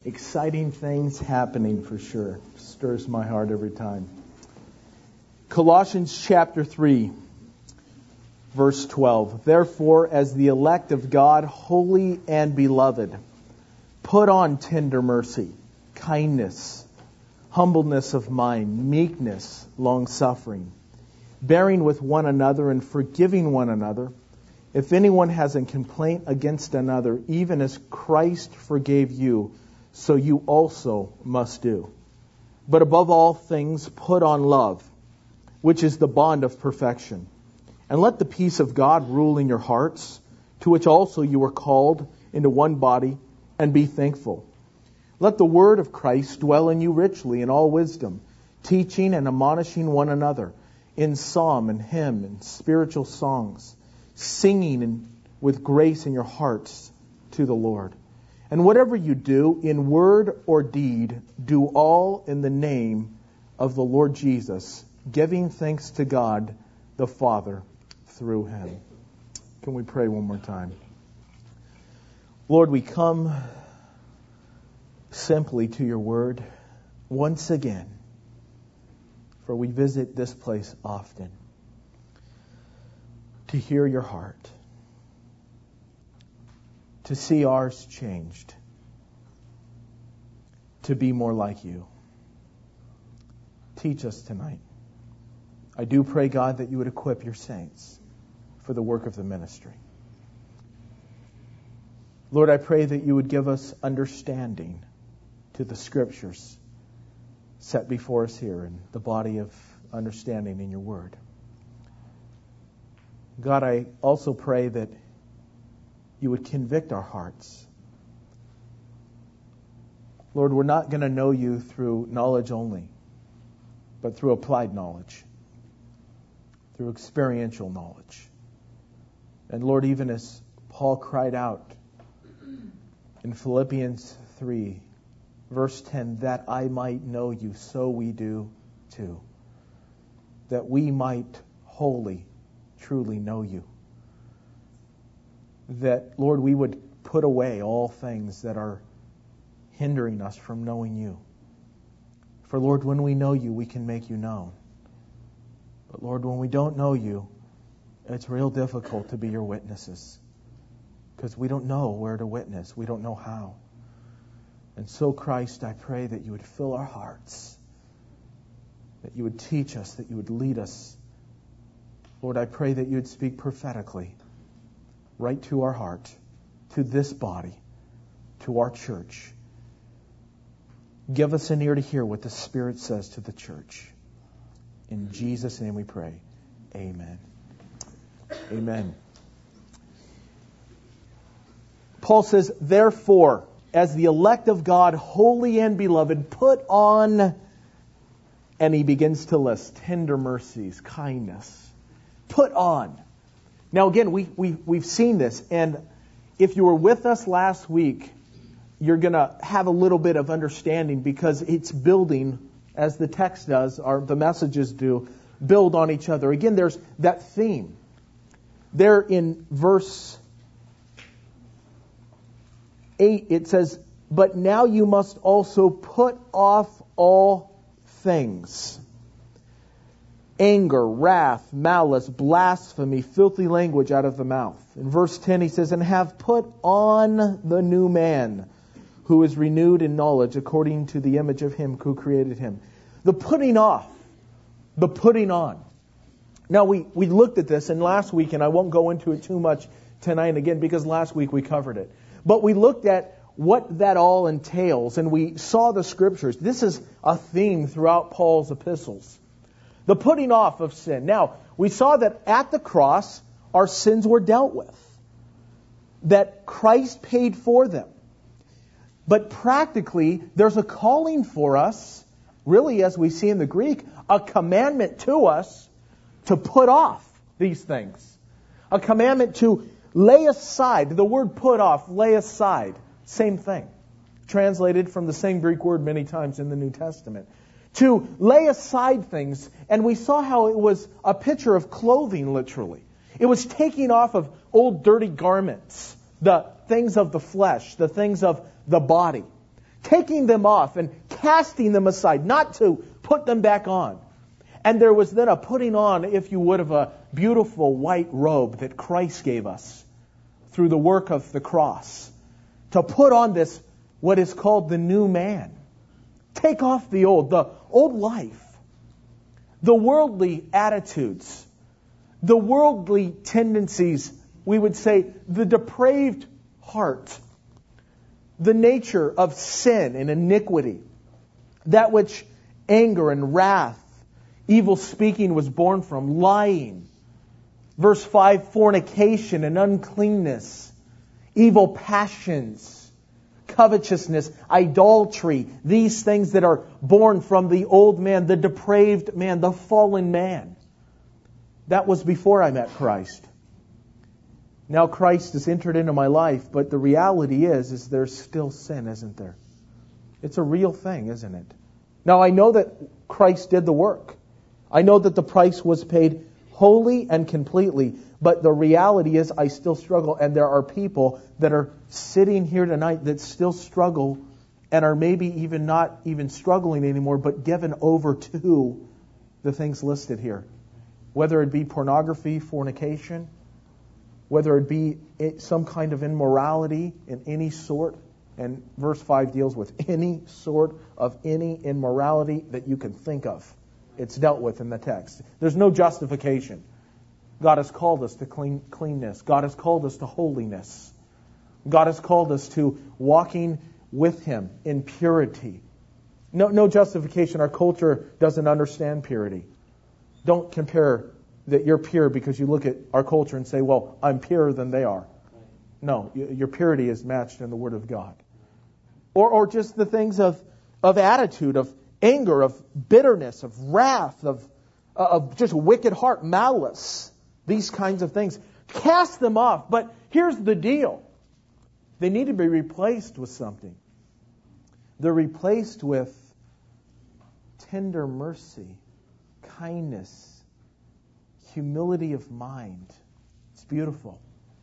Exciting things happening for sure. Stirs my heart every time. Colossians chapter 3, verse 12. Therefore, as the elect of God, holy and beloved, put on tender mercy, kindness, humbleness of mind, meekness, long-suffering, bearing with one another and forgiving one another. If anyone has a complaint against another, even as Christ forgave you, so you also must do. But above all things, put on love, which is the bond of perfection. And let the peace of God rule in your hearts, to which also you were called into one body, and be thankful. Let the word of Christ dwell in you richly in all wisdom, teaching and admonishing one another in psalm and hymn and spiritual songs, singing with grace in your hearts to the Lord. And whatever you do, in word or deed, do all in the name of the Lord Jesus, giving thanks to God the Father through Him. Can we pray one more time? Lord, we come simply to your word once again, for we visit this place often to hear your heart, to see ours changed, to be more like you. Teach us tonight. I do pray, God, that you would equip your saints for the work of the ministry. Lord, I pray that you would give us understanding to the Scriptures set before us here in the body of understanding in your word. God, I also pray that you would convict our hearts. Lord, we're not going to know you through knowledge only, but through applied knowledge, through experiential knowledge. And Lord, even as Paul cried out in Philippians 3, verse 10, that I might know you, so we do too. That we might wholly, truly know you. That, Lord, we would put away all things that are hindering us from knowing you. For, Lord, when we know you, we can make you known. But, Lord, when we don't know you, it's real difficult to be your witnesses. Because we don't know where to witness. We don't know how. And so, Christ, I pray that you would fill our hearts, that you would teach us, that you would lead us. Lord, I pray that you would speak prophetically right to our heart, to this body, to our church. Give us an ear to hear what the Spirit says to the church. In Jesus' name we pray. Amen. Amen. Paul says, therefore, as the elect of God, holy and beloved, put on, and he begins to list tender mercies, kindness. Put on. Now again, we've seen this, and if you were with us last week, you're going to have a little bit of understanding because it's building, as the text does, or the messages do, build on each other. Again, there's that theme. There in verse 8, it says, but now you must also put off all things. Anger, wrath, malice, blasphemy, filthy language out of the mouth. In verse 10 he says, and have put on the new man, who is renewed in knowledge according to the image of him who created him. The putting off, the putting on. Now we looked at this in last week, and I won't go into it too much tonight again because last week we covered it. But we looked at what that all entails, and we saw the Scriptures. This is a theme throughout Paul's epistles. The putting off of sin. Now, we saw that at the cross, our sins were dealt with. That Christ paid for them. But practically, there's a calling for us, really as we see in the Greek, a commandment to us to put off these things. A commandment to lay aside. The word put off, lay aside. Same thing. Translated from the same Greek word many times in the New Testament. To lay aside things. And we saw how it was a picture of clothing, literally. It was taking off of old dirty garments. The things of the flesh. The things of the body. taking them off and casting them aside, not to put them back on. And there was then a putting on, if you would, of a beautiful white robe that Christ gave us through the work of the cross, to put on this, what is called the new man. Take off the old life, the worldly attitudes, the worldly tendencies, we would say the depraved heart, the nature of sin and iniquity, that which anger and wrath, evil speaking was born from, lying. Verse 5, fornication and uncleanness, evil passions, covetousness, idolatry, these things that are born from the old man, the depraved man, the fallen man. That was before I met Christ. Now Christ has entered into my life, but the reality is there's still sin, isn't there? It's a real thing, isn't it? Now I know that Christ did the work. I know that the price was paid wholly and completely, but the reality is I still struggle, and there are people that are sitting here tonight that still struggle and are maybe even not even struggling anymore, but given over to the things listed here. Whether it be pornography, fornication, whether it be some kind of immorality in any sort, and verse 5 deals with any sort of any immorality that you can think of. It's dealt with in the text. There's no justification. God has called us to cleanness. God has called us to holiness. God has called us to walking with Him in purity. No justification. Our culture doesn't understand purity. Don't compare that you're pure because you look at our culture and say, well, I'm purer than they are. No, your purity is matched in the Word of God. Or just the things of attitude, of anger, of bitterness, of wrath, of just wicked heart, malice, these kinds of things. Cast them off. But here's the deal. They need to be replaced with something. They're replaced with tender mercy, kindness, humility of mind. It's beautiful.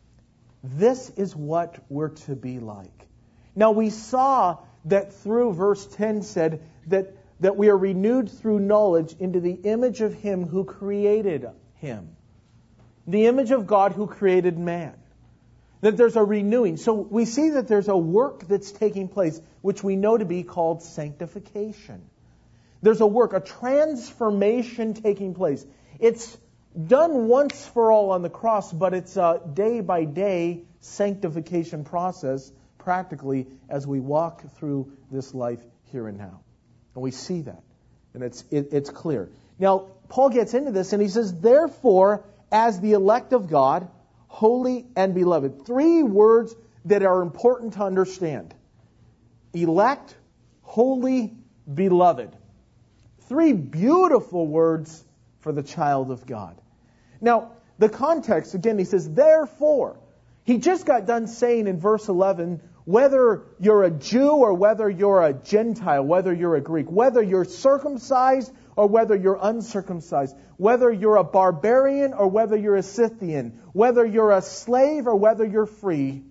This is what we're to be like. Now we saw that through verse 10 said that we are renewed through knowledge into the image of Him who created him. The image of God who created man. That there's a renewing. So we see that there's a work that's taking place, which we know to be called sanctification. There's a work, a transformation taking place. It's done once for all on the cross, but it's a day-by-day sanctification process, practically, as we walk through this life here and now. And we see that. And it's clear. Now, Paul gets into this and he says, therefore, as the elect of God, holy and beloved. 3 words that are important to understand. Elect, holy, beloved. 3 beautiful words for the child of God. Now, the context, again, he says, therefore. He just got done saying in verse 11, whether you're a Jew or whether you're a Gentile, whether you're a Greek, whether you're circumcised or whether you're uncircumcised, whether you're a barbarian or whether you're a Scythian, whether you're a slave or whether you're free,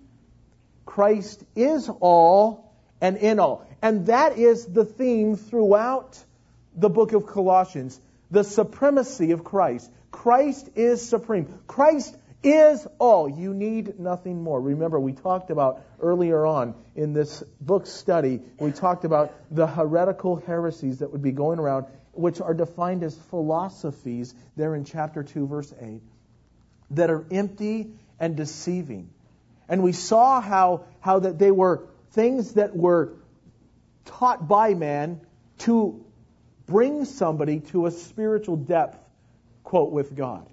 Christ is all and in all. And that is the theme throughout the book of Colossians, the supremacy of Christ. Christ is supreme. Christ is all. You need nothing more. Remember, we talked about earlier on in this book study, we talked about the heretical heresies that would be going around, which are defined as philosophies there in chapter 2, verse 8, that are empty and deceiving. And we saw how that they were things that were taught by man to bring somebody to a spiritual depth, quote, with God.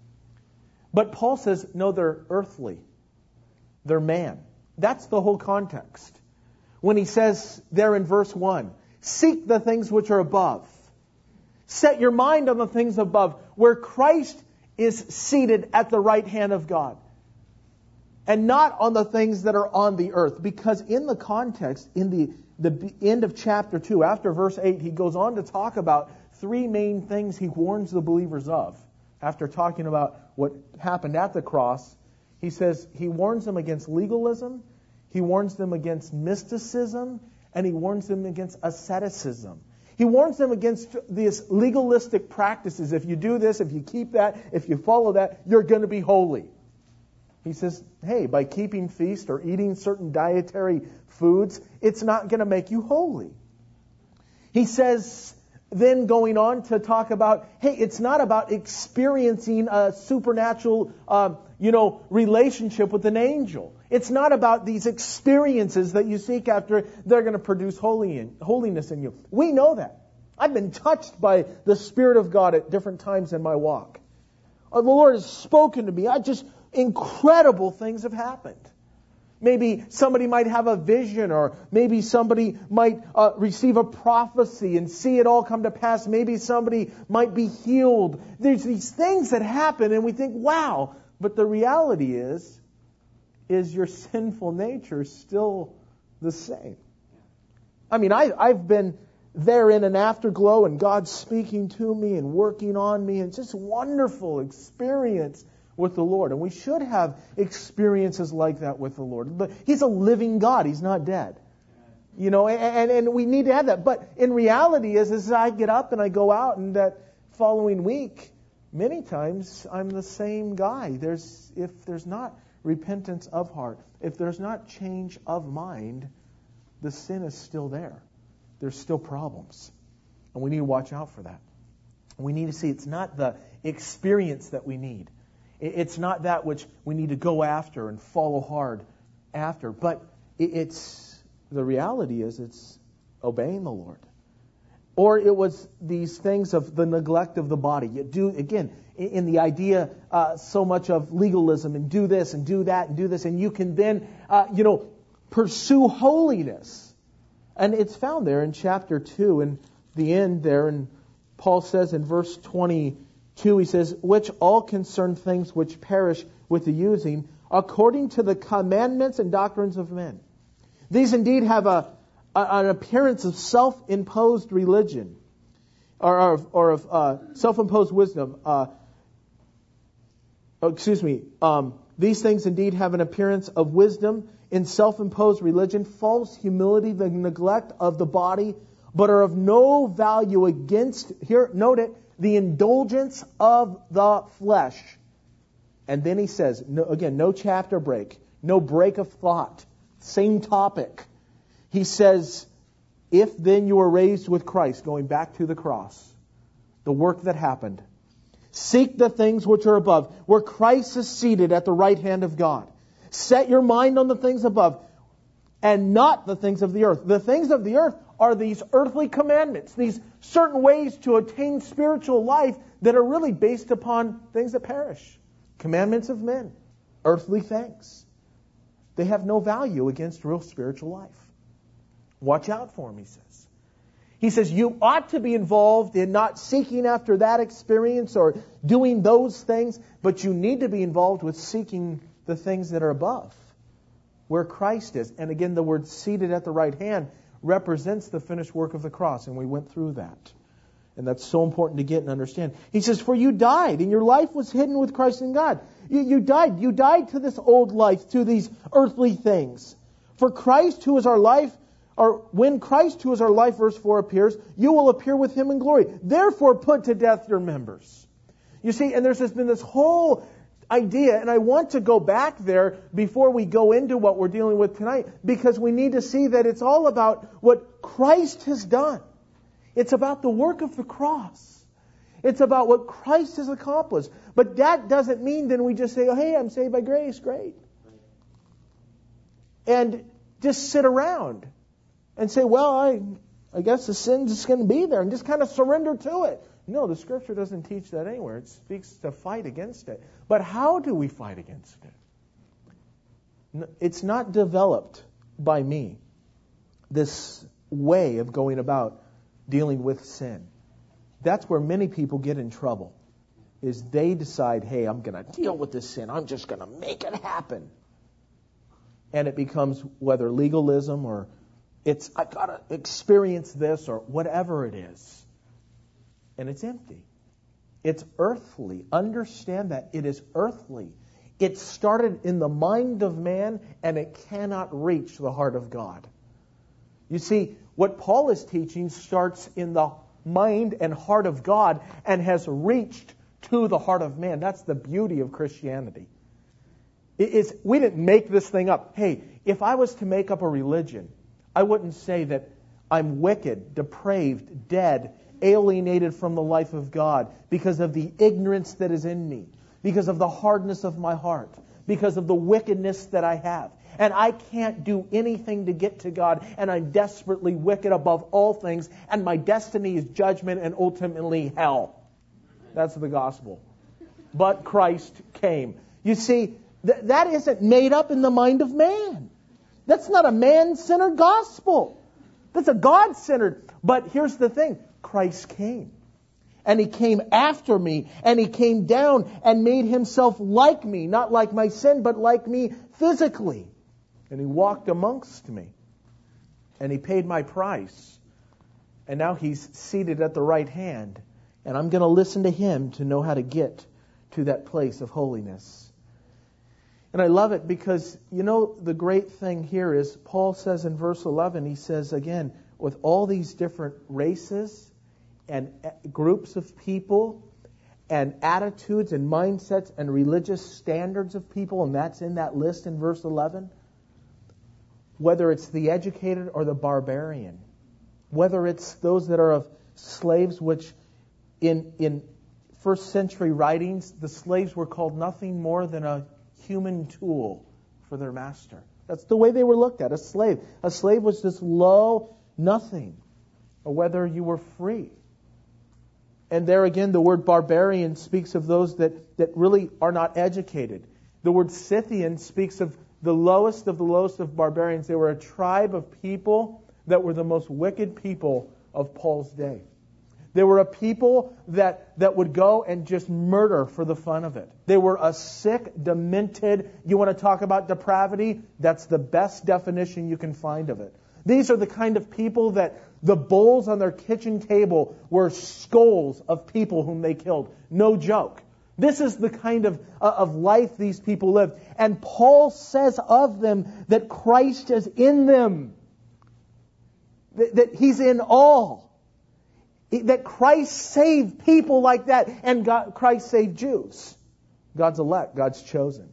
But Paul says, no, they're earthly. They're man. That's the whole context. When he says there in verse 1, seek the things which are above. Set your mind on the things above, where Christ is seated at the right hand of God. And not on the things that are on the earth. Because in the context, in the end of chapter 2, after verse 8, he goes on to talk about 3 main things he warns the believers of. After talking about what happened at the cross, he says he warns them against legalism, he warns them against mysticism, And he warns them against asceticism. He warns them against these legalistic practices. If you do this, if you keep that, if you follow that, you're going to be holy. He says, hey, by keeping feast or eating certain dietary foods, it's not going to make you holy. He says, then going on to talk about, hey, it's not about experiencing a supernatural, relationship with an angel. It's not about these experiences that you seek after. They're going to produce holiness in you. We know that. I've been touched by the Spirit of God at different times in my walk. The Lord has spoken to me. Incredible things have happened. Maybe somebody might have a vision, or maybe somebody might receive a prophecy and see it all come to pass. Maybe somebody might be healed. There's these things that happen and we think, wow. But the reality is your sinful nature still the same. I mean, I've been there in an afterglow and God's speaking to me and working on me, and just a wonderful experience with the Lord. And we should have experiences like that with the Lord. But He's a living God. He's not dead. And we need to have that. But in reality is I get up and I go out, and that following week, many times I'm the same guy. If there's not repentance of heart, if there's not change of mind, the sin is still there. There's still problems. And we need to watch out for that. We need to see it's not the experience that we need. It's not that which we need to go after and follow hard after. But the reality is it's obeying the Lord. Or it was these things of the neglect of the body. You do, again, in the idea so much of legalism, and do this and do that and do this, and you can then, pursue holiness. And it's found there in chapter 2, in the end there, and Paul says in verse 22, he says, which all concern things which perish with the using, according to the commandments and doctrines of men. These indeed have an appearance of self-imposed religion, or of self-imposed wisdom. These things indeed have an appearance of wisdom in self-imposed religion, false humility, the neglect of the body, but are of no value against, here, note it, the indulgence of the flesh. And then he says, no chapter break, no break of thought, same topic. He says, if then you were raised with Christ, going back to the cross, the work that happened, seek the things which are above, where Christ is seated at the right hand of God. Set your mind on the things above, and not the things of the earth. The things of the earth are these earthly commandments, these certain ways to attain spiritual life that are really based upon things that perish. Commandments of men, earthly things. They have no value against real spiritual life. Watch out for them, he says. He says you ought to be involved in not seeking after that experience or doing those things, but you need to be involved with seeking the things that are above, where Christ is. And again, the word seated at the right hand represents the finished work of the cross, and we went through that. And that's so important to get and understand. He says, for you died, and your life was hidden with Christ in God. You died. You died to this old life, to these earthly things. For Christ, who is our life, or when Christ, who is our life, verse 4, appears, you will appear with Him in glory. Therefore, put to death your members. You see, and there's been this whole idea, and I want to go back there before we go into what we're dealing with tonight, because we need to see that it's all about what Christ has done. It's about the work of the cross. It's about what Christ has accomplished. But that doesn't mean then we just say, oh, hey, I'm saved by grace, great. And just sit around and say, well, I guess the sin's just going to be there, and just kind of surrender to it. No, the Scripture doesn't teach that anywhere. It speaks to fight against it. But how do we fight against it? It's not developed by me, this way of going about dealing with sin. That's where many people get in trouble, is they decide, hey, I'm going to deal with this sin. I'm just going to make it happen. And it becomes whether legalism or I've got to experience this or whatever it is. And it's empty. It's earthly. Understand that. It is earthly. It started in the mind of man, and it cannot reach the heart of God. You see, what Paul is teaching starts in the mind and heart of God and has reached to the heart of man. That's the beauty of Christianity. We didn't make this thing up. Hey, if I was to make up a religion, I wouldn't say that I'm wicked, depraved, dead, alienated from the life of God because of the ignorance that is in me, because of the hardness of my heart, because of the wickedness that I have. And I can't do anything to get to God, and I'm desperately wicked above all things, and my destiny is judgment and ultimately hell. That's the gospel. But Christ came. You see, that isn't made up in the mind of man. That's not a man-centered gospel. That's a God-centered. But here's the thing. Christ came. And He came after me. And He came down and made Himself like me. Not like my sin, but like me physically. And He walked amongst me. And He paid my price. And now He's seated at the right hand. And I'm going to listen to Him to know how to get to that place of holiness. And I love it because, you know, the great thing here is Paul says in verse 11, he says again, with all these different races and groups of people and attitudes and mindsets and religious standards of people, and that's in that list in verse 11, whether it's the educated or the barbarian, whether it's those that are of slaves, which in first century writings, the slaves were called nothing more than a human tool for their master. That's the way they were looked at, a slave. A slave was this low nothing, or whether you were free. And there again, the word barbarian speaks of those that really are not educated. The word Scythian speaks of the lowest of barbarians. They were a tribe of people that were the most wicked people of Paul's day. They were a people that would go and just murder for the fun of it. They were a sick, demented, you want to talk about depravity? That's the best definition you can find of it. These are the kind of people that the bowls on their kitchen table were skulls of people whom they killed. No joke. This is the kind of life these people lived. And Paul says of them that Christ is in them. That He's in all. That Christ saved people like that. And Christ saved Jews. God's elect, God's chosen.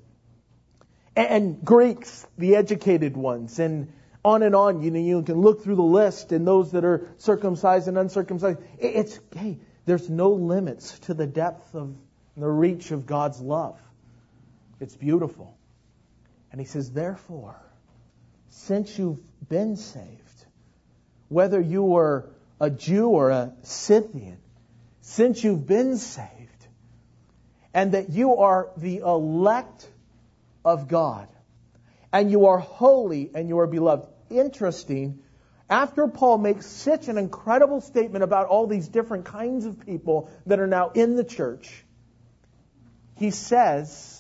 And Greeks, the educated ones. And on. You can look through the list and those that are circumcised and uncircumcised. There's no limits to the depth of the reach of God's love. It's beautiful. And He says, therefore, since you've been saved, whether you were a Jew or a Scythian, since you've been saved, and that you are the elect of God, and you are holy and you are beloved. Interesting, after Paul makes such an incredible statement about all these different kinds of people that are now in the church, he says,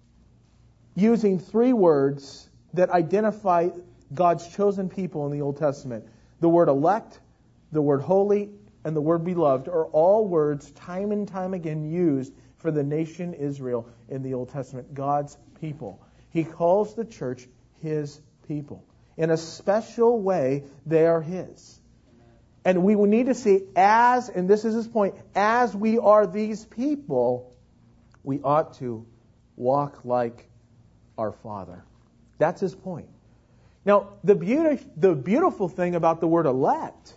using three words that identify God's chosen people in the Old Testament, the word elect, the word holy, and the word beloved are all words time and time again used for the nation Israel in the Old Testament, God's people. He calls the church His people. In a special way, they are His. And we will need to see and this is his point, as we are these people, we ought to walk like our Father. That's his point. Now, the beautiful thing about the word elect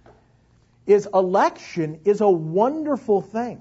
is election is a wonderful thing.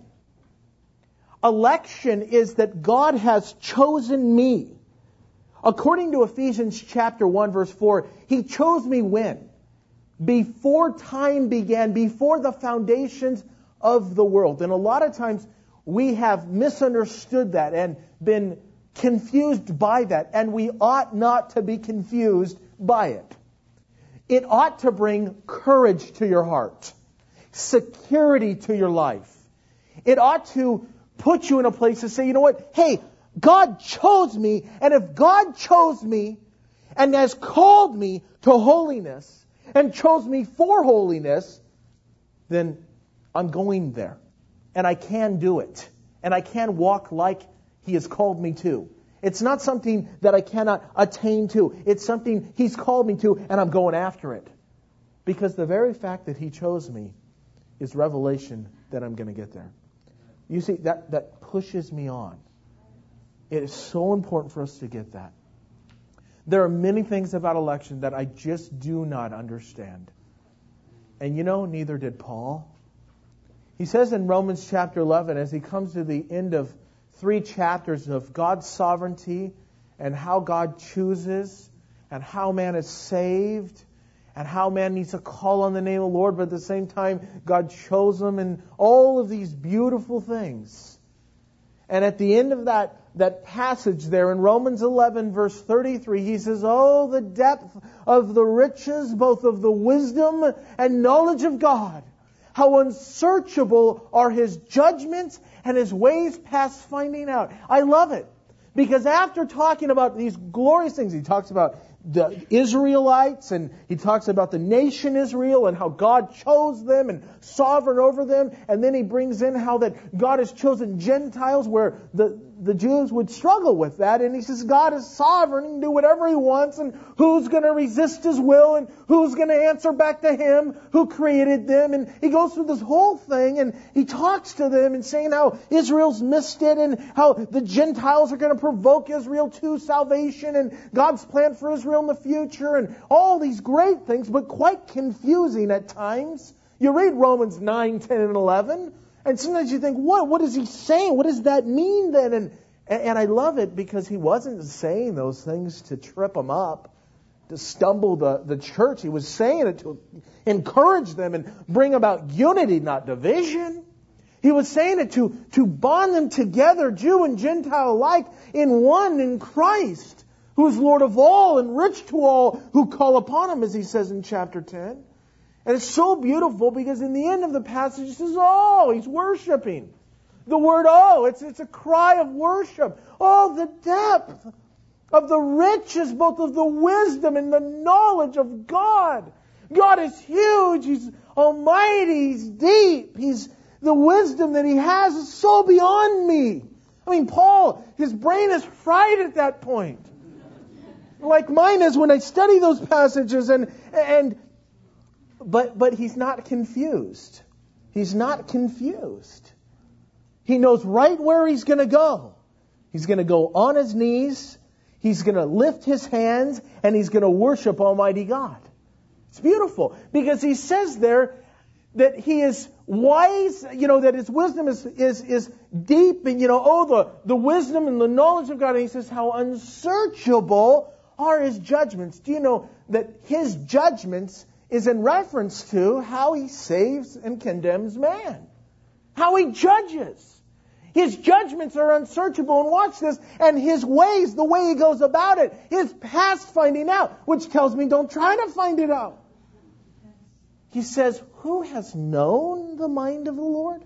Election is that God has chosen me. According to Ephesians chapter 1, verse 4, He chose me when? Before time began, before the foundations of the world. And a lot of times we have misunderstood that and been confused by that. And we ought not to be confused by it. It ought to bring courage to your heart, security to your life. It ought to put you in a place to say, you know what? Hey, God chose me, and if God chose me and has called me to holiness and chose me for holiness, then I'm going there. And I can do it. And I can walk like He has called me to. It's not something that I cannot attain to. It's something He's called me to, and I'm going after it. Because the very fact that He chose me is revelation that I'm going to get there. You see, that pushes me on. It is so important for us to get that. There are many things about election that I just do not understand. And neither did Paul. He says in Romans chapter 11, as he comes to the end of 3 chapters of God's sovereignty and how God chooses and how man is saved and how man needs to call on the name of the Lord, but at the same time, God chose them and all of these beautiful things. And at the end of that passage there in Romans 11 verse 33, he says, "Oh, the depth of the riches, both of the wisdom and knowledge of God. How unsearchable are His judgments and His ways past finding out." I love it. Because after talking about these glorious things, he talks about the Israelites, and he talks about the nation Israel and how God chose them and sovereign over them. And then he brings in how that God has chosen Gentiles, where the Jews would struggle with that. And he says God is sovereign and do whatever He wants, and who's going to resist His will, and who's going to answer back to Him who created them. And he goes through this whole thing, and he talks to them and saying how Israel's missed it, and how the Gentiles are going to provoke Israel to salvation, and God's plan for Israel in the future, and all these great things, but quite confusing at times. You read Romans 9, 10, and 11, and sometimes you think, what is he saying? What does that mean then? And I love it because he wasn't saying those things to trip them up, to stumble the church. He was saying it to encourage them and bring about unity, not division. He was saying it to bond them together, Jew and Gentile alike, in one, in Christ, who is Lord of all and rich to all who call upon Him, as he says in chapter 10. And it's so beautiful because in the end of the passage it says, "Oh," he's worshiping. The word "oh," it's a cry of worship. Oh, the depth of the riches, both of the wisdom and the knowledge of God. God is huge. He's almighty. He's deep. The wisdom that He has is so beyond me. I mean, Paul, his brain is fried at that point. Like mine is when I study those passages, but he's not confused. He's not confused. He knows right where he's going to go. He's going to go on his knees. He's going to lift his hands, and he's going to worship Almighty God. It's beautiful because he says there that he is wise, that his wisdom is deep, and the wisdom and the knowledge of God. And he says how unsearchable are His judgments. Do you know that His judgments is in reference to how He saves and condemns man? How He judges. His judgments are unsearchable. And watch this. And His ways, the way He goes about it, is past finding out. Which tells me don't try to find it out. He says, who has known the mind of the Lord?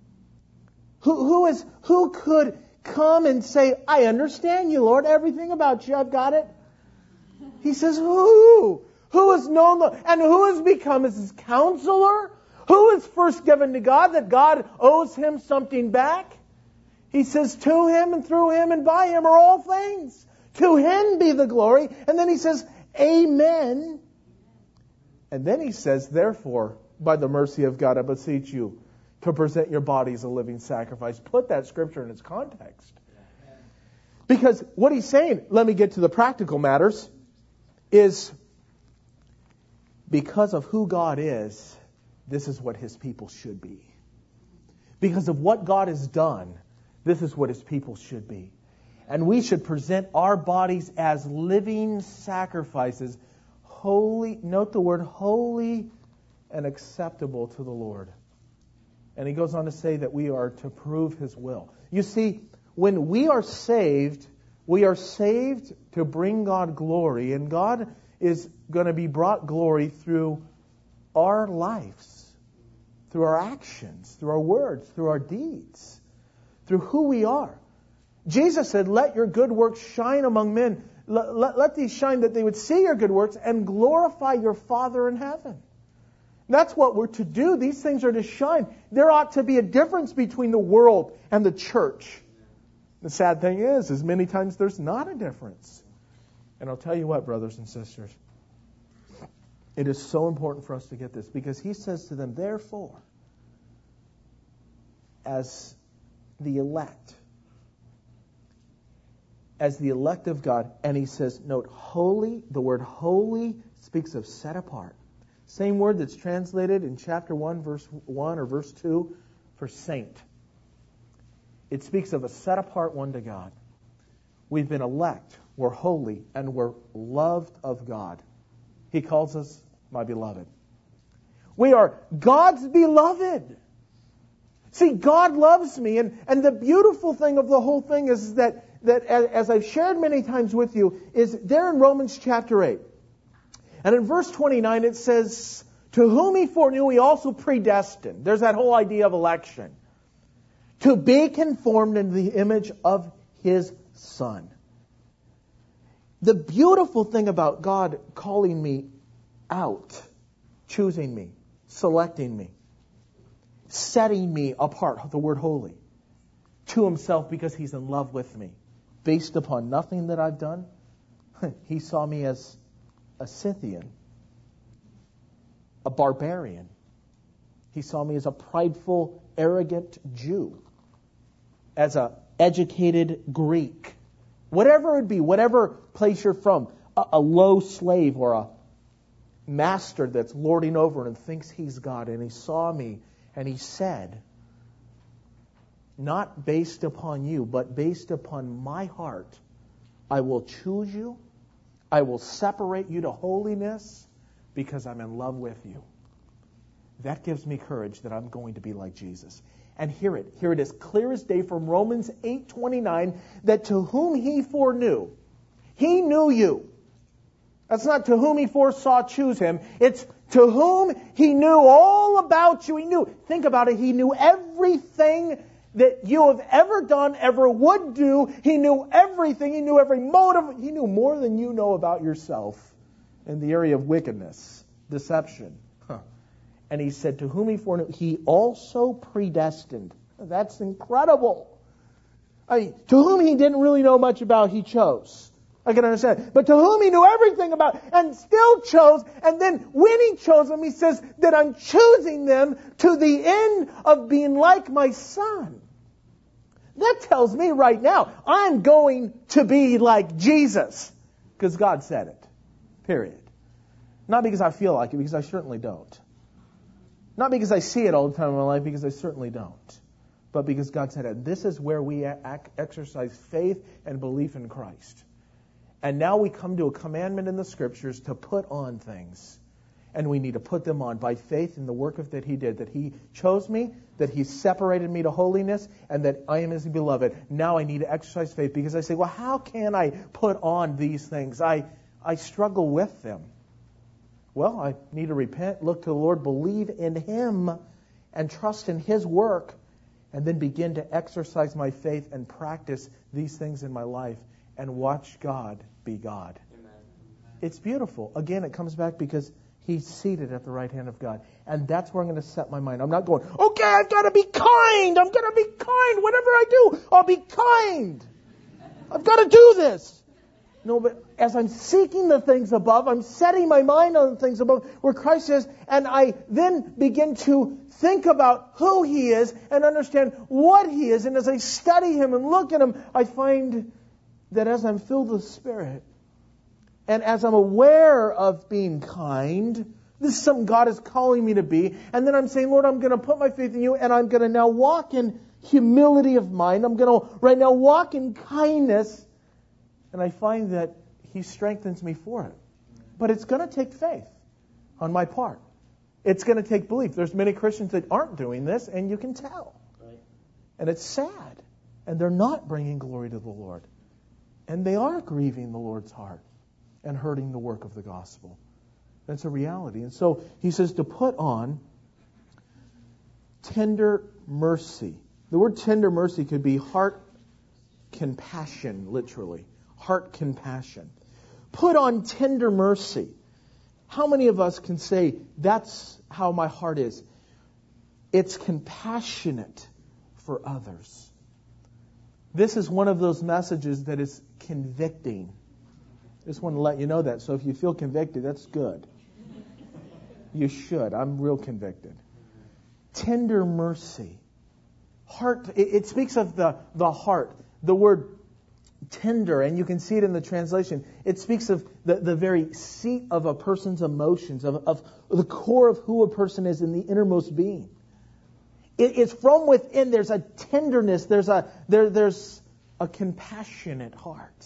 Who could come and say, "I understand you, Lord. Everything about you, I've got it." He says, who? Who has known and who has become His counselor? Who is first given to God that God owes Him something back? He says, to Him and through Him and by Him are all things. To Him be the glory. And then he says, Amen. And then he says, therefore, by the mercy of God, I beseech you to present your body as a living sacrifice. Put that scripture in its context. Because what he's saying, let me get to the practical matters, is because of who God is, this is what His people should be. Because of what God has done, this is what His people should be. And we should present our bodies as living sacrifices, holy, note the word holy, and acceptable to the Lord. And he goes on to say that we are to prove His will. You see, when we are saved to bring God glory, and God is going to be brought glory through our lives, through our actions, through our words, through our deeds, through who we are. Jesus said, "Let your good works shine among men. Let these shine that they would see your good works and glorify your Father in heaven." That's what we're to do. These things are to shine. There ought to be a difference between the world and the church. The sad thing is many times there's not a difference. And I'll tell you what, brothers and sisters, It is so important for us to get this, because he says to them, therefore, as the elect of God, and he says, note, holy, the word holy speaks of set apart. Same word that's translated in chapter 1, verse 1 or verse 2 for saint. It speaks of a set apart one to God. We've been elect, we're holy, and we're loved of God. He calls us my beloved. We are God's beloved. See, God loves me, and the beautiful thing of the whole thing is that as I've shared many times with you, is there in Romans chapter 8. And in verse 29 it says, to whom he foreknew he also predestined. There's that whole idea of election. To be conformed into the image of his Son. The beautiful thing about God calling me out, choosing me, selecting me, setting me apart, the word holy, to himself because he's in love with me, based upon nothing that I've done. He saw me as a Scythian, a barbarian. He saw me as a prideful, arrogant Jew, as an educated Greek. Whatever it be, whatever place you're from, a low slave or a master that's lording over and thinks he's God. And he saw me and he said, not based upon you, but based upon my heart, I will choose you. I will separate you to holiness because I'm in love with you. That gives me courage that I'm going to be like Jesus. And hear it is clear as day from Romans 8:29 that to whom he foreknew, he knew you. That's not to whom he foresaw choose him. It's to whom he knew all about you. He knew. Think about it. He knew everything that you have ever done, ever would do. He knew everything. He knew every motive. He knew more than you know about yourself in the area of wickedness, deception. And he said, to whom he foreknew, he also predestined. That's incredible. To whom he didn't really know much about, he chose. I can understand. But to whom he knew everything about and still chose, and then when he chose them, he says that I'm choosing them to the end of being like my Son. That tells me right now, I'm going to be like Jesus. Because God said it. Period. Not because I feel like it, because I certainly don't. Not because I see it all the time in my life, because I certainly don't. But because God said it. This is where we exercise faith and belief in Christ. And now we come to a commandment in the Scriptures to put on things. And we need to put them on by faith in the work that He did. That He chose me, that He separated me to holiness, and that I am His beloved. Now I need to exercise faith because I say, well, how can I put on these things? I struggle with them. Well, I need to repent, look to the Lord, believe in Him, and trust in His work, and then begin to exercise my faith and practice these things in my life and watch God be God. Amen. It's beautiful. Again, it comes back because He's seated at the right hand of God. And that's where I'm going to set my mind. I'm not going, okay, I've got to be kind. I'm going to be kind. Whatever I do, I'll be kind. I've got to do this. No, but as I'm seeking the things above, I'm setting my mind on the things above where Christ is, and I then begin to think about who He is and understand what He is. And as I study Him and look at Him, I find that as I'm filled with the Spirit, and as I'm aware of being kind, this is something God is calling me to be, and then I'm saying, Lord, I'm going to put my faith in You, and I'm going to now walk in humility of mind. I'm going to right now walk in kindness. And I find that He strengthens me for it. But it's going to take faith on my part. It's going to take belief. There's many Christians that aren't doing this, and you can tell. Right. And it's sad. And they're not bringing glory to the Lord. And they are grieving the Lord's heart and hurting the work of the gospel. That's a reality. And so He says to put on tender mercy. The word tender mercy could be heart compassion, literally. Heart compassion. Put on tender mercy. How many of us can say, that's how my heart is? It's compassionate for others. This is one of those messages that is convicting. I just want to let you know that. So if you feel convicted, that's good. You should. I'm real convicted. Tender mercy. Heart. It speaks of the heart. The word tender, and you can see it in the translation. It speaks of the very seat of a person's emotions, of the core of who a person is in the innermost being. It's from within. There's a tenderness. There's a compassionate heart.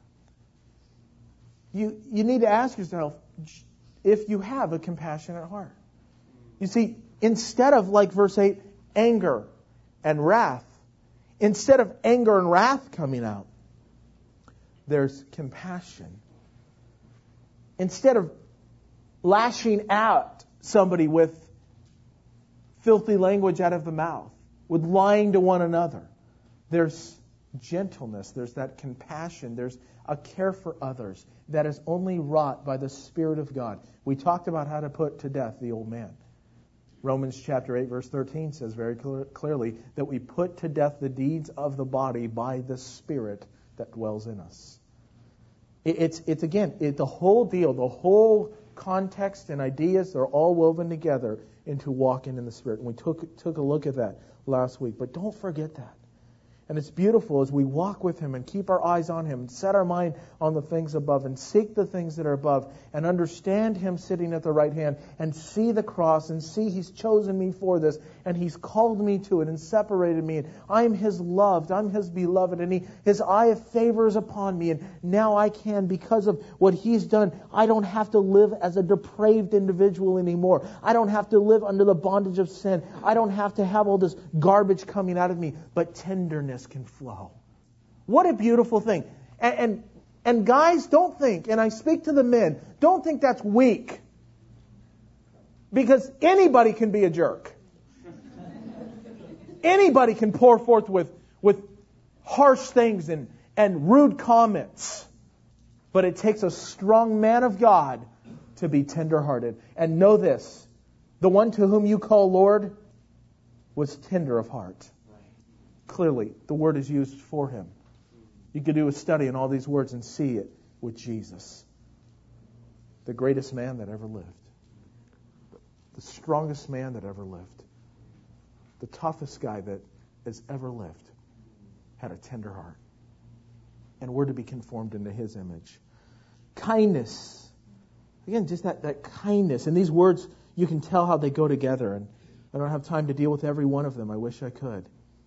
You need to ask yourself if you have a compassionate heart. You see, instead of, like verse 8, anger and wrath, instead of anger and wrath coming out, there's compassion. Instead of lashing out somebody with filthy language out of the mouth, with lying to one another, there's gentleness, there's that compassion, there's a care for others that is only wrought by the Spirit of God. We talked about how to put to death the old man. Romans chapter 8 verse 13 says very clearly that we put to death the deeds of the body by the Spirit that dwells in us. It's the whole deal, the whole context and ideas are all woven together into walking in the Spirit. And we took a look at that last week. But don't forget that. And it's beautiful as we walk with Him and keep our eyes on Him and set our mind on the things above and seek the things that are above and understand Him sitting at the right hand and see the cross and see He's chosen me for this and He's called me to it and separated me. And I'm His loved, I'm His beloved, and His eye of favor is upon me. And now I can, because of what He's done, I don't have to live as a depraved individual anymore. I don't have to live under the bondage of sin. I don't have to have all this garbage coming out of me, but tenderness can flow. What a beautiful thing. And guys, don't think, and I speak to the men, don't think that's weak. Because anybody can be a jerk. Anybody can pour forth with harsh things and rude comments. But it takes a strong man of God to be tenderhearted. And know this, the one to whom you call Lord was tender of heart. Clearly, the word is used for Him. You could do a study on all these words and see it with Jesus. The greatest man that ever lived. The strongest man that ever lived. The toughest guy that has ever lived had a tender heart. And we're to be conformed into His image. Kindness. Again, just that kindness. And these words, you can tell how they go together. And I don't have time to deal with every one of them. I wish I could.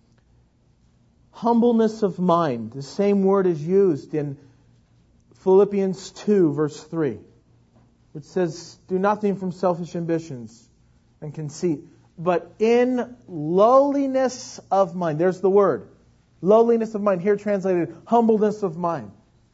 Humbleness of mind. The same word is used in Philippians 2, verse 3, which says, do nothing from selfish ambitions and conceit, but in lowliness of mind. There's the word. Lowliness of mind. Here translated, humbleness of mind.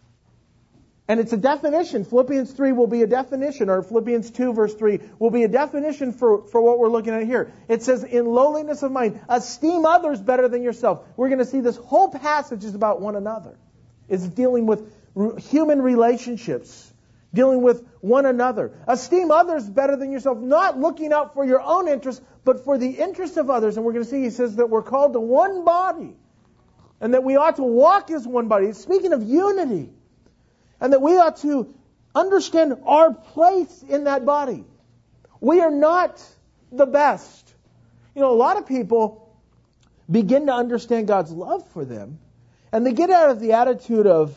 And it's a definition. Philippians 3 will be a definition, or Philippians 2 verse 3 will be a definition for what we're looking at here. It says, in lowliness of mind, esteem others better than yourself. We're going to see this whole passage is about one another. It's dealing with human relationships, dealing with one another. Esteem others better than yourself, not looking out for your own interests, but for the interest of others. And we're going to see, he says that we're called to one body, and that we ought to walk as one body. It's speaking of unity. And that we ought to understand our place in that body. We are not the best. You know, a lot of people begin to understand God's love for them, and they get out of the attitude of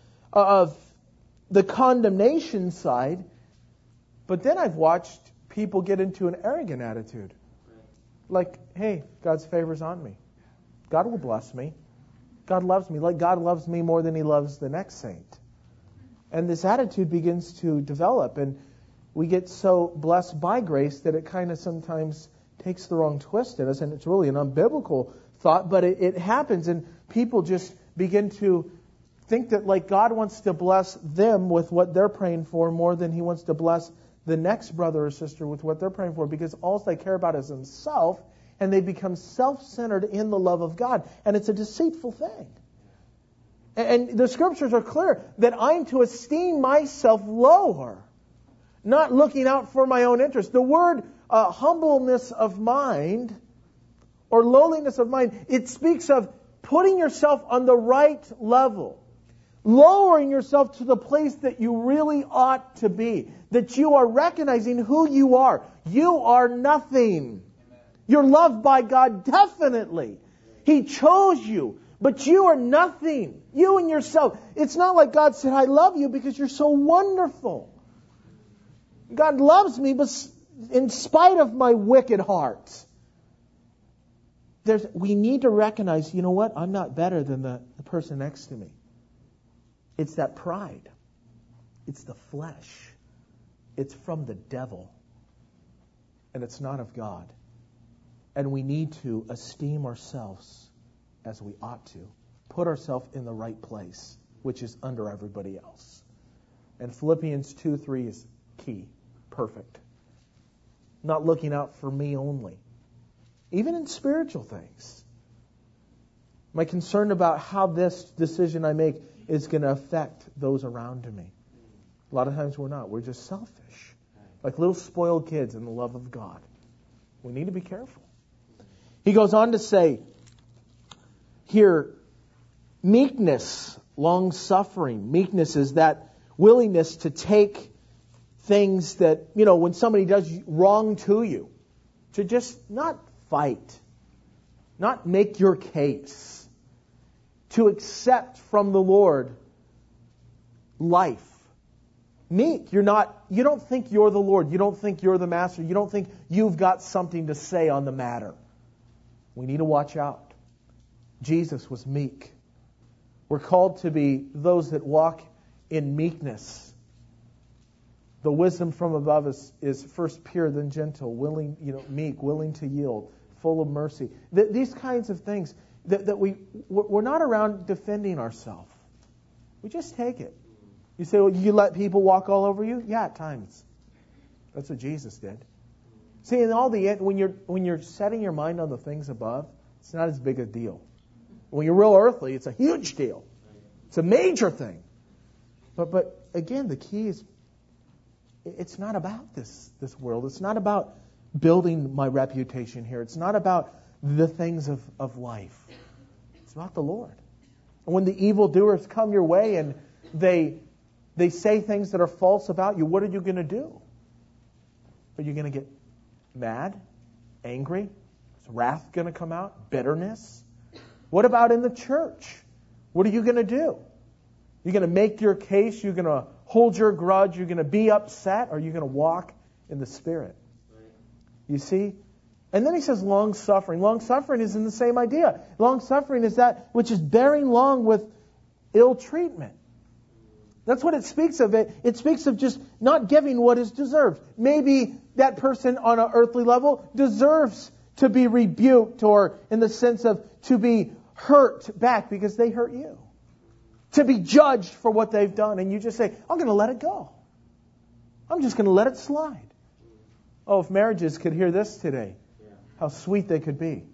the condemnation side, but then I've watched people get into an arrogant attitude. Like, hey, God's favor's on me. God will bless me. God loves me. Like God loves me more than He loves the next saint. And this attitude begins to develop, and we get so blessed by grace that it kind of sometimes takes the wrong twist in us, and it's really an unbiblical thought, but it happens, and people just begin to think that like God wants to bless them with what they're praying for more than He wants to bless the next brother or sister with what they're praying for, because all they care about is themselves, and they become self-centered in the love of God, and it's a deceitful thing. And the Scriptures are clear that I'm to esteem myself lower, not looking out for my own interest. The word humbleness of mind or lowliness of mind, it speaks of putting yourself on the right level, lowering yourself to the place that you really ought to be, that you are recognizing who you are. You are nothing. You're loved by God, definitely. He chose you, but you are nothing. You and yourself. It's not like God said, I love you because you're so wonderful. God loves me, but in spite of my wicked heart. We need to recognize, you know what? I'm not better than the person next to me. It's that pride. It's the flesh. It's from the devil. And it's not of God. And we need to esteem ourselves as we ought to. Put ourselves in the right place, which is under everybody else. And Philippians 2:3 is key. Perfect. Not looking out for me only. Even in spiritual things. Am I concerned about how this decision I make is going to affect those around me? A lot of times we're not. We're just selfish. Like little spoiled kids in the love of God. We need to be careful. He goes on to say here, meekness, long-suffering. Meekness is that willingness to take things that, when somebody does wrong to you, to just not fight, not make your case, to accept from the Lord life. Meek, you don't think you're the Lord, you don't think you're the master, you don't think you've got something to say on the matter. We need to watch out. Jesus was meek. We're called to be those that walk in meekness. The wisdom from above is first pure, then gentle, willing, meek, willing to yield, full of mercy. These kinds of things that we're not around defending ourselves. We just take it. You say, well, you let people walk all over you? Yeah, at times. That's what Jesus did. See, in all the end, when you're setting your mind on the things above, it's not as big a deal. When you're real earthly, it's a huge deal. It's a major thing. But again, the key is, it's not about this world. It's not about building my reputation here. It's not about the things of life. It's about the Lord. And when the evildoers come your way and they say things that are false about you, what are you going to do? Are you going to get mad? Angry? Is wrath going to come out? Bitterness? What about in the church? What are you going to do? You're going to make your case? You're going to hold your grudge? You're going to be upset? Or are you going to walk in the Spirit? You see? And then he says long-suffering. Long-suffering is in the same idea. Long-suffering is that which is bearing long with ill treatment. That's what it speaks of. It speaks of just not giving what is deserved. Maybe that person on an earthly level deserves to be rebuked, or in the sense of to be hurt back because they hurt you. To be judged for what they've done. And you just say, I'm going to let it go. I'm just going to let it slide. Oh, if marriages could hear this today, how sweet they could be.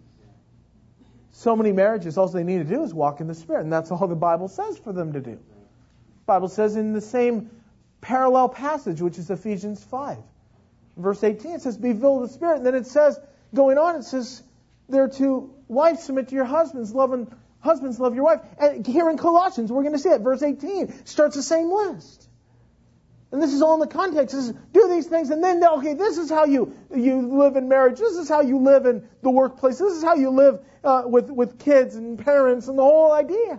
So many marriages, all they need to do is walk in the Spirit. And that's all the Bible says for them to do. The Bible says in the same parallel passage, which is Ephesians 5. Verse 18, it says, be filled with the Spirit. And then it says, going on, it says, there to wives submit to your husbands, husbands love your wife. And here in Colossians, we're going to see it. Verse 18 starts the same list. And this is all in the context. This is, do these things, and then, okay, this is how you live in marriage. This is how you live in the workplace. This is how you live with kids and parents and the whole idea.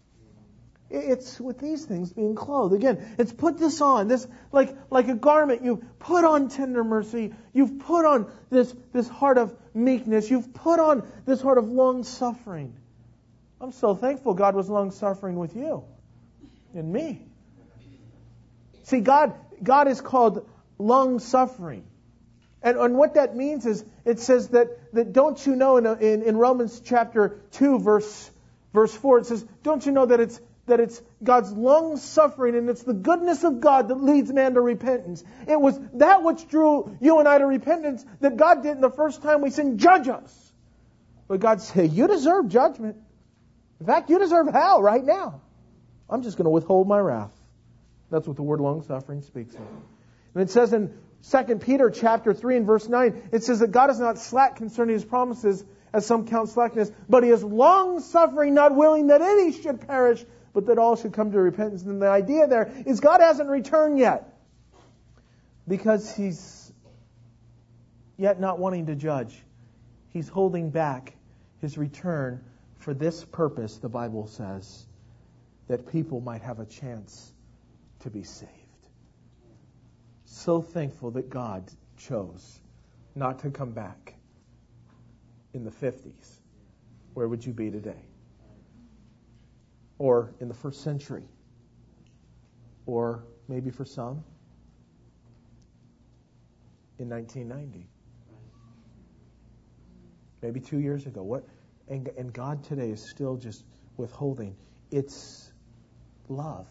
It's with these things being clothed. Again, it's put this on. This like a garment. You've put on tender mercy. You've put on this heart of meekness. You've put on this heart of long-suffering. I'm so thankful God was long-suffering with you and me. See, God is called long-suffering. And what that means is, it says that don't you know in Romans chapter 2, verse 4, it says, don't you know that it's God's long-suffering and it's the goodness of God that leads man to repentance. It was that which drew you and I to repentance that God did the first time we sinned, judge us. But God said, you deserve judgment. In fact, you deserve hell right now. I'm just going to withhold my wrath. That's what the word long-suffering speaks of. And it says in 2 Peter chapter 3 and verse 9, it says that God is not slack concerning His promises, as some count slackness, but He is long-suffering, not willing that any should perish, but that all should come to repentance. And the idea there is God hasn't returned yet. Because He's yet not wanting to judge. He's holding back his return for this purpose, the Bible says, that people might have a chance to be saved. So thankful that God chose not to come back in the 50s. Where would you be today? Or in the first century? Or maybe for some, in 1990. Maybe 2 years ago. What? And God today is still just withholding. It's love.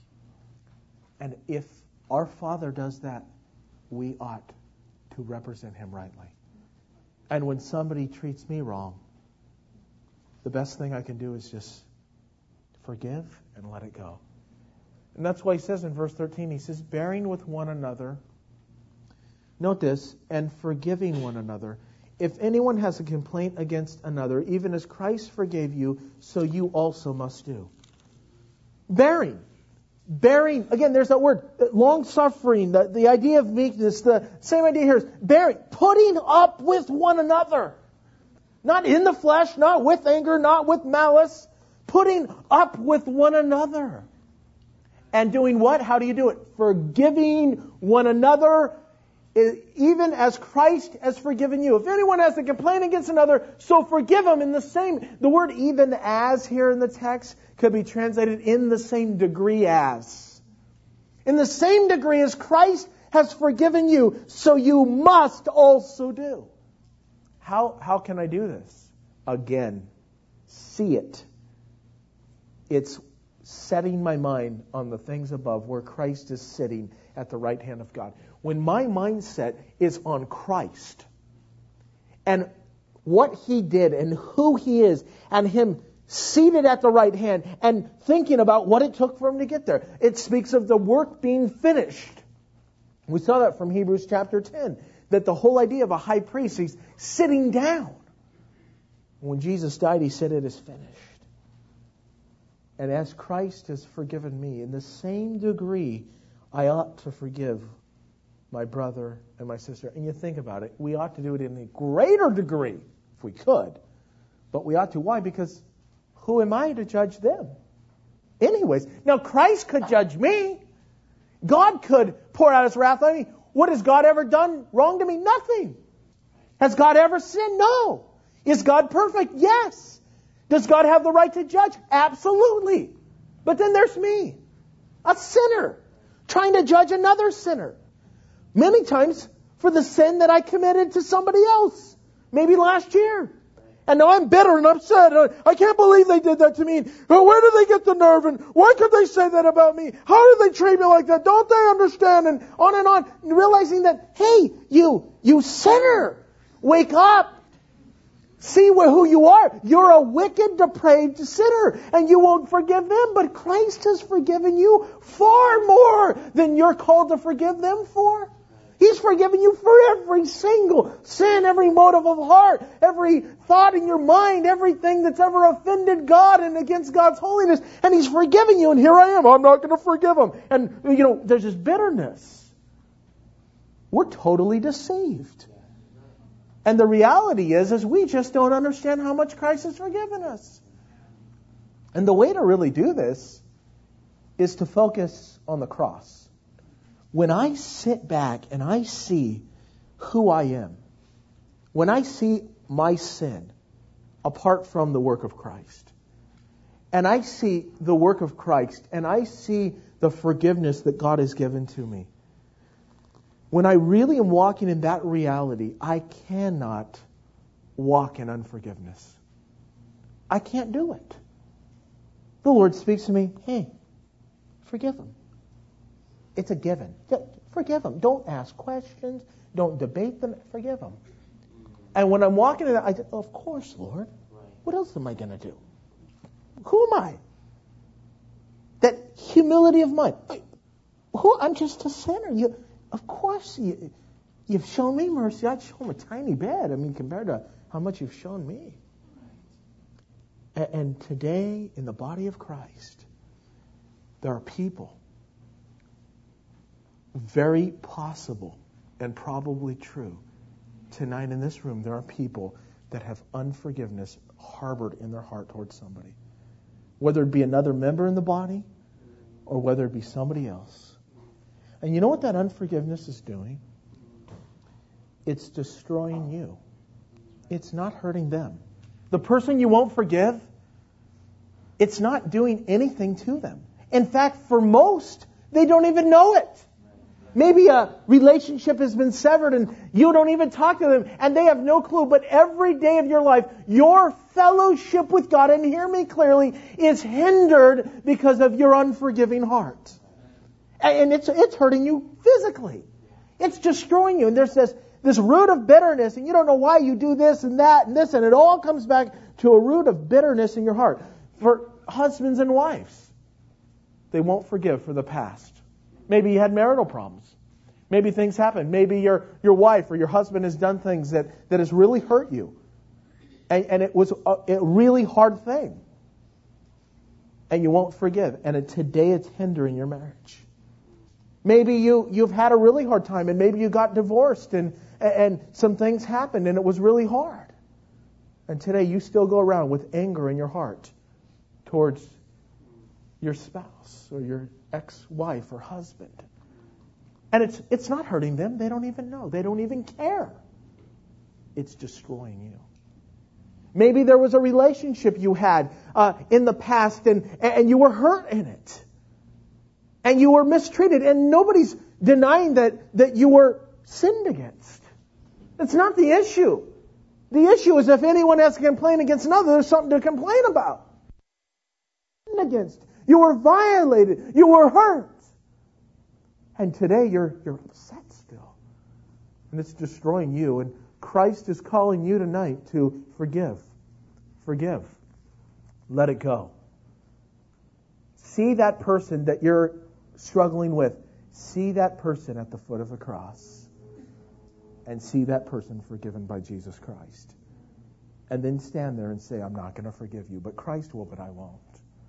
And if our Father does that, we ought to represent Him rightly. And when somebody treats me wrong, the best thing I can do is just forgive and let it go. And that's why He says in verse 13, He says, bearing with one another, note this, and forgiving one another. If anyone has a complaint against another, even as Christ forgave you, so you also must do. Bearing. Bearing, again, there's that word, long-suffering, the idea of meekness, the same idea here is bearing, putting up with one another. Not in the flesh, not with anger, not with malice, putting up with one another. And doing what? How do you do it? Forgiving one another, even as Christ has forgiven you. If anyone has a complaint against another, so forgive him in the same. The word even as here in the text could be translated in the same degree as. In the same degree as Christ has forgiven you, so you must also do. How can I do this? Again, see it. It's setting my mind on the things above where Christ is sitting at the right hand of God. When my mindset is on Christ and what He did and who He is and Him seated at the right hand and thinking about what it took for Him to get there, it speaks of the work being finished. We saw that from Hebrews chapter 10, that the whole idea of a high priest, he's sitting down. When Jesus died, He said, it is finished. And as Christ has forgiven me, in the same degree, I ought to forgive my brother and my sister. And you think about it, we ought to do it in a greater degree, if we could. But we ought to. Why? Because who am I to judge them? Anyways, now Christ could judge me. God could pour out His wrath on me. What has God ever done wrong to me? Nothing. Has God ever sinned? No. Is God perfect? Yes. Does God have the right to judge? Absolutely. But then there's me, a sinner, trying to judge another sinner. Many times for the sin that I committed to somebody else, maybe last year. And now I'm bitter and upset. I can't believe they did that to me. Where did they get the nerve? And why could they say that about me? How did they treat me like that? Don't they understand? And on. And realizing that, hey, you sinner, wake up. See who you are. You're a wicked, depraved sinner, and you won't forgive them. But Christ has forgiven you far more than you're called to forgive them for. He's forgiven you for every single sin, every motive of heart, every thought in your mind, everything that's ever offended God and against God's holiness. And He's forgiven you, and here I am. I'm not going to forgive Him. And, there's this bitterness. We're totally deceived. And the reality is we just don't understand how much Christ has forgiven us. And the way to really do this is to focus on the cross. When I sit back and I see who I am, when I see my sin apart from the work of Christ, and I see the work of Christ, and I see the forgiveness that God has given to me, when I really am walking in that reality, I cannot walk in unforgiveness. I can't do it. The Lord speaks to me, hey, forgive them. It's a given. Forgive them. Don't ask questions. Don't debate them. Forgive them. And when I'm walking in that, I say, of course, Lord. What else am I going to do? Who am I? That humility of mind. I'm just a sinner. Of course, you've shown me mercy. I'd show Him a tiny bit. Compared to how much you've shown me. And today, in the body of Christ, there are people, very possible and probably true, Tonight in this room, there are people that have unforgiveness harbored in their heart towards somebody. Whether it be another member in the body or whether it be somebody else. And you know what that unforgiveness is doing? It's destroying you. It's not hurting them. The person you won't forgive, it's not doing anything to them. In fact, for most, they don't even know it. Maybe a relationship has been severed and you don't even talk to them and they have no clue. But every day of your life, your fellowship with God, and hear me clearly, is hindered because of your unforgiving heart. And it's hurting you physically. It's destroying you. And there's this root of bitterness, and you don't know why you do this and that and this, and it all comes back to a root of bitterness in your heart. For husbands and wives, they won't forgive for the past. Maybe you had marital problems. Maybe things happened. Maybe your wife or your husband has done things that has really hurt you. And it was a really hard thing. And you won't forgive. And today it's hindering your marriage. Maybe you've had a really hard time, and maybe you got divorced and some things happened and it was really hard. And today you still go around with anger in your heart towards your spouse or your ex-wife or husband. And it's not hurting them. They don't even know. They don't even care. It's destroying you. Maybe there was a relationship you had in the past and you were hurt in it. And you were mistreated. And nobody's denying that you were sinned against. That's not the issue. The issue is if anyone has to complain against another, there's something to complain about. Against. You were violated. You were hurt. And today you're upset still. And it's destroying you. And Christ is calling you tonight to forgive. Forgive. Let it go. See that person that you're struggling with. See that person at the foot of the cross. And see that person forgiven by Jesus Christ. And then stand there and say, I'm not going to forgive you. But Christ will, but I won't.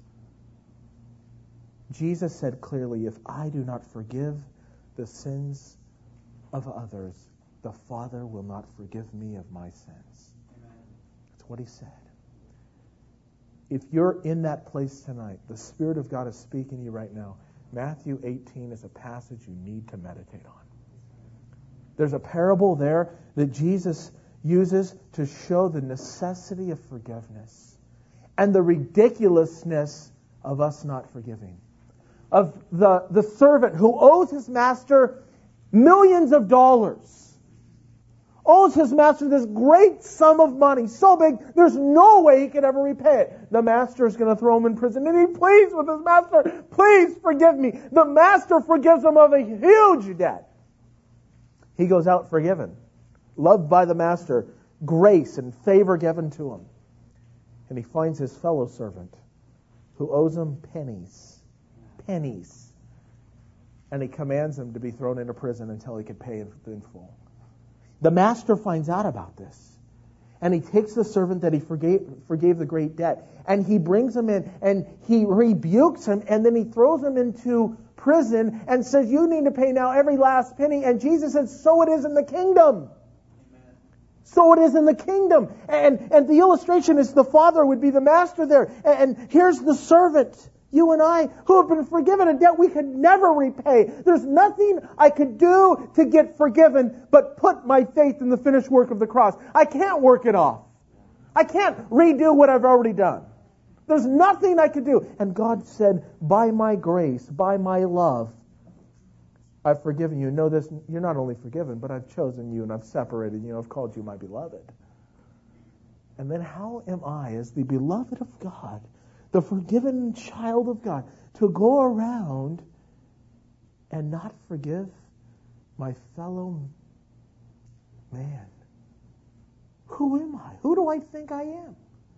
Jesus said clearly, if I do not forgive the sins of others, the Father will not forgive me of my sins. Amen. That's what he said. If you're in that place tonight, the Spirit of God is speaking to you right now. Matthew 18 is a passage you need to meditate on. There's a parable there that Jesus uses to show the necessity of forgiveness and the ridiculousness of us not forgiving. Of the servant who owes his master millions of dollars. Owes his master this great sum of money, so big, there's no way he could ever repay it. The master is going to throw him in prison, and he pleads with his master, please forgive me. The master forgives him of a huge debt. He goes out forgiven, loved by the master, grace and favor given to him. And he finds his fellow servant who owes him pennies. And he commands him to be thrown into prison until he could pay in full. The master finds out about this. And he takes the servant that he forgave the great debt, and he brings him in, and he rebukes him, and then he throws him into prison and says, you need to pay now every last penny. And Jesus says, so it is in the kingdom. Amen. So it is in the kingdom. And the illustration is the father would be the master there. And here's the servant. You and I, who have been forgiven a debt we could never repay. There's nothing I could do to get forgiven but put my faith in the finished work of the cross. I can't work it off. I can't redo what I've already done. There's nothing I could do. And God said, by my grace, by my love, I've forgiven you. Know this, you're not only forgiven, but I've chosen you and I've separated you. I've called you my beloved. And then how am I, as the beloved of God, the forgiven child of God, to go around and not forgive my fellow man? Who am I? Who do I think I am?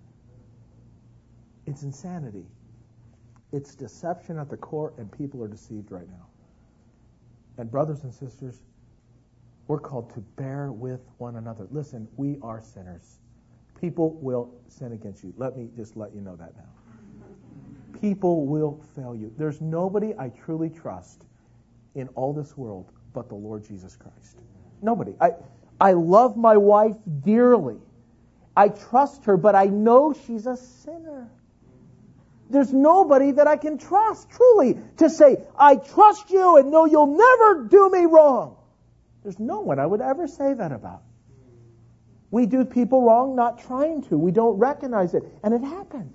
It's insanity. It's deception at the core, and people are deceived right now. And brothers and sisters, we're called to bear with one another. Listen, we are sinners. People will sin against you. Let me just let you know that now. People will fail you. There's nobody I truly trust in all this world but the Lord Jesus Christ. Nobody. I love my wife dearly. I trust her, but I know she's a sinner. There's nobody that I can trust, truly, to say, I trust you and know you'll never do me wrong. There's no one I would ever say that about. We do people wrong not trying to. We don't recognize it, and it happens.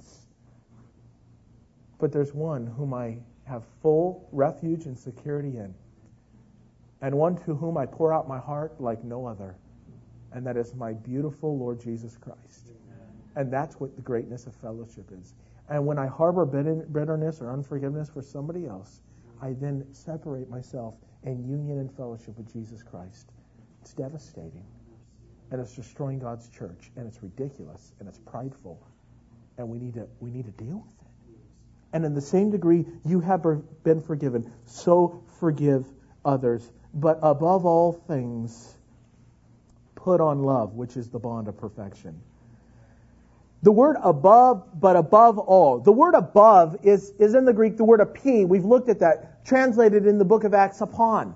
But there's one whom I have full refuge and security in, and one to whom I pour out my heart like no other, and that is my beautiful Lord Jesus Christ. And that's what the greatness of fellowship is. And when I harbor bitterness or unforgiveness for somebody else, I then separate myself in union and fellowship with Jesus Christ. It's devastating. And it's destroying God's church. And it's ridiculous. And it's prideful. And we need to deal with it. And in the same degree you have been forgiven, so forgive others. But above all things, put on love, which is the bond of perfection. The word above, but above all. The word above is in the Greek, the word api. We've looked at that. Translated in the book of Acts, upon.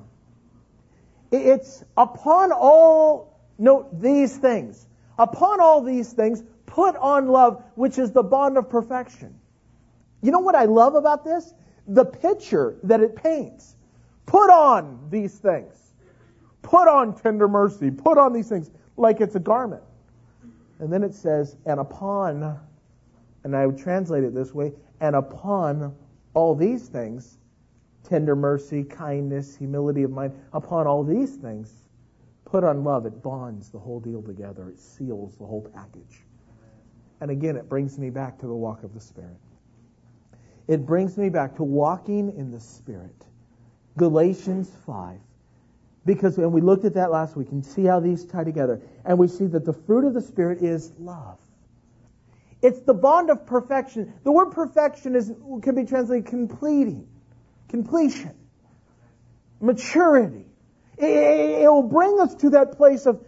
It's upon all, note these things. Upon all these things, put on love, which is the bond of perfection. You know what I love about this? The picture that it paints. Put on these things. Put on tender mercy. Put on these things like it's a garment. And then it says, and upon, and I would translate it this way, and upon all these things, tender mercy, kindness, humility of mind, upon all these things, put on love. It bonds the whole deal together. It seals the whole package. And again, it brings me back to the walk of the Spirit. It brings me back to walking in the Spirit. Galatians 5. Because when we looked at that last week, and see how these tie together. And we see that the fruit of the Spirit is love. It's the bond of perfection. The word perfection can be translated completing. Completion. Maturity. It will bring us to that place of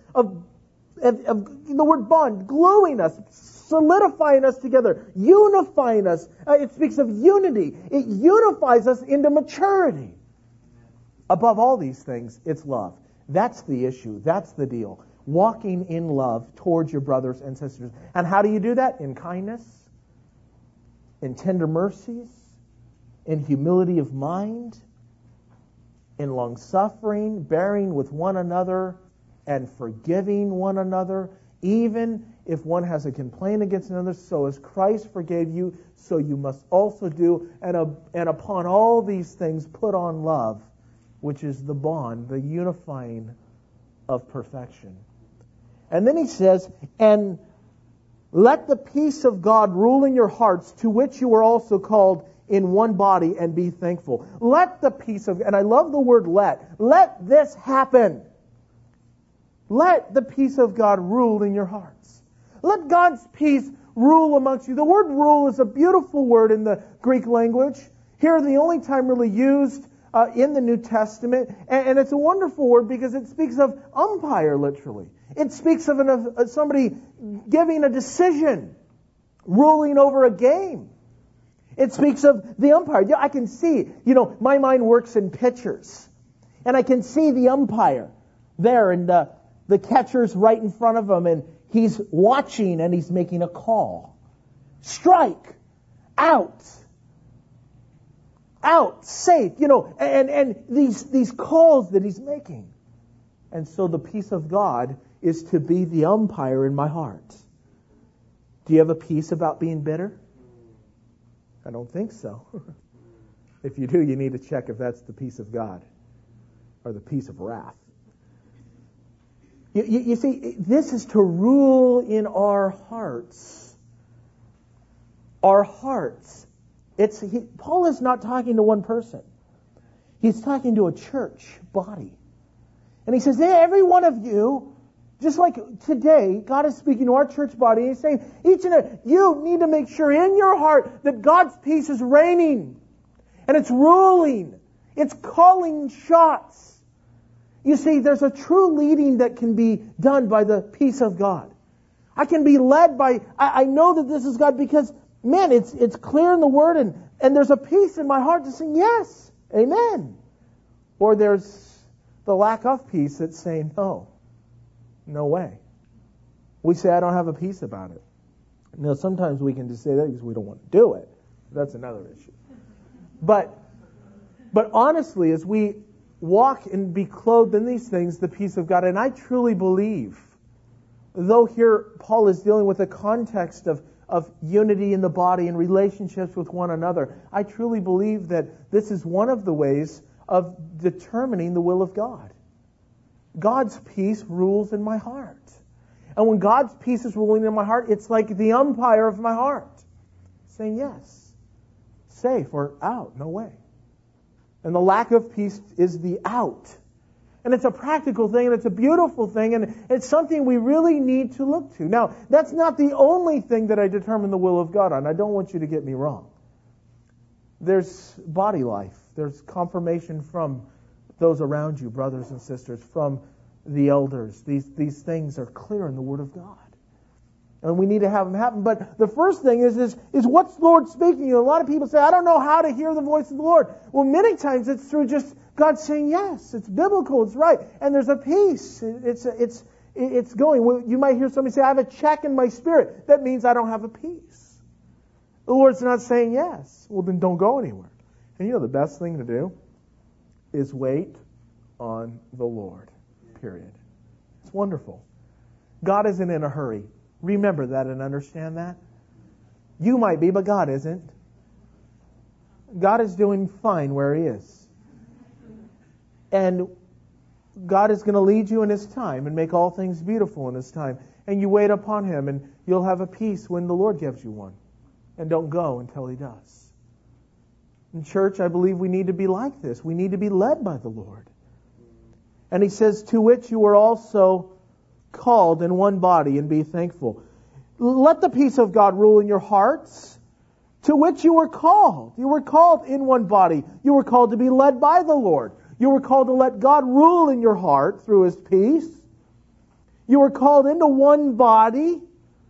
the word bond, gluing us, solidifying us together, unifying us. It speaks of unity. It unifies us into maturity. Above all these things, it's love. That's the issue. That's the deal. Walking in love towards your brothers and sisters. And how do you do that? In kindness, in tender mercies, in humility of mind, in long-suffering, bearing with one another, and forgiving one another, even if one has a complaint against another. So as Christ forgave you, so you must also do. And upon all these things, put on love, which is the bond, the unifying of perfection. And then he says, and let the peace of God rule in your hearts, to which you were also called in one body, and be thankful. Let the peace of, and I love the word let this happen. Let the peace of God rule in your hearts. Let God's peace rule amongst you. The word rule is a beautiful word in the Greek language. Here, the only time really used in the New Testament, and it's a wonderful word because it speaks of umpire, literally. It speaks of somebody giving a decision, ruling over a game. It speaks of the umpire. I can see, my mind works in pictures, and I can see the umpire there, and the catcher's right in front of him, and he's watching, and he's making a call. Strike, out, safe, and these calls that he's making. And so the peace of God is to be the umpire in my heart. Do you have a peace about being bitter? I don't think so. If you do, you need to check if that's the peace of God or the peace of wrath. You see, this is to rule in our hearts. Our hearts. Paul is not talking to one person. He's talking to a church body. And he says, every one of you, just like today, God is speaking to our church body. And he's saying, each and every, you need to make sure in your heart that God's peace is reigning. And it's ruling. It's calling shots. You see, there's a true leading that can be done by the peace of God. I can be led by, I know that this is God because, man, it's clear in the Word and there's a peace in my heart to sing yes, amen. Or there's the lack of peace that's saying no. No way. We say, I don't have a peace about it. Now, sometimes we can just say that because we don't want to do it. That's another issue. But honestly, as we walk and be clothed in these things, the peace of God, and I truly believe, though here Paul is dealing with a context of unity in the body and relationships with one another, I truly believe that this is one of the ways of determining the will of God. God's peace rules in my heart. And when God's peace is ruling in my heart, it's like the umpire of my heart saying yes, safe or out, no way. And the lack of peace is the out. And it's a practical thing, and it's a beautiful thing, and it's something we really need to look to. Now, that's not the only thing that I determine the will of God on. I don't want you to get me wrong. There's body life. There's confirmation from those around you, brothers and sisters, from the elders. These things are clear in the Word of God. And we need to have them happen. But the first thing is what's the Lord speaking to you? A lot of people say, I don't know how to hear the voice of the Lord. Well, many times it's through just God saying yes. It's biblical. It's right. And there's a peace. It's going. You might hear somebody say, I have a check in my spirit. That means I don't have a peace. The Lord's not saying yes. Well, then don't go anywhere. And you know the best thing to do is wait on the Lord. Period. It's wonderful. God isn't in a hurry. Remember that and understand that. You might be, but God isn't. God is doing fine where He is. And God is going to lead you in His time and make all things beautiful in His time. And you wait upon Him, and you'll have a peace when the Lord gives you one. And don't go until He does. In church, I believe we need to be like this. We need to be led by the Lord. And He says, to which you were also called in one body, and be thankful. Let the peace of God rule in your hearts, to which you were called. You were called in one body. You were called to be led by the Lord. You were called to let God rule in your heart through His peace. You were called into one body,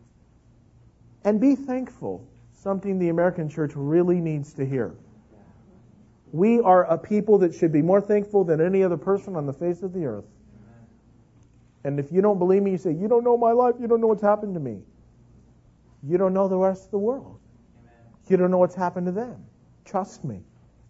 and be thankful. Something the American church really needs to hear. We are a people that should be more thankful than any other person on the face of the earth. And if you don't believe me, you say, you don't know my life, you don't know what's happened to me. You don't know the rest of the world. You don't know what's happened to them. Trust me.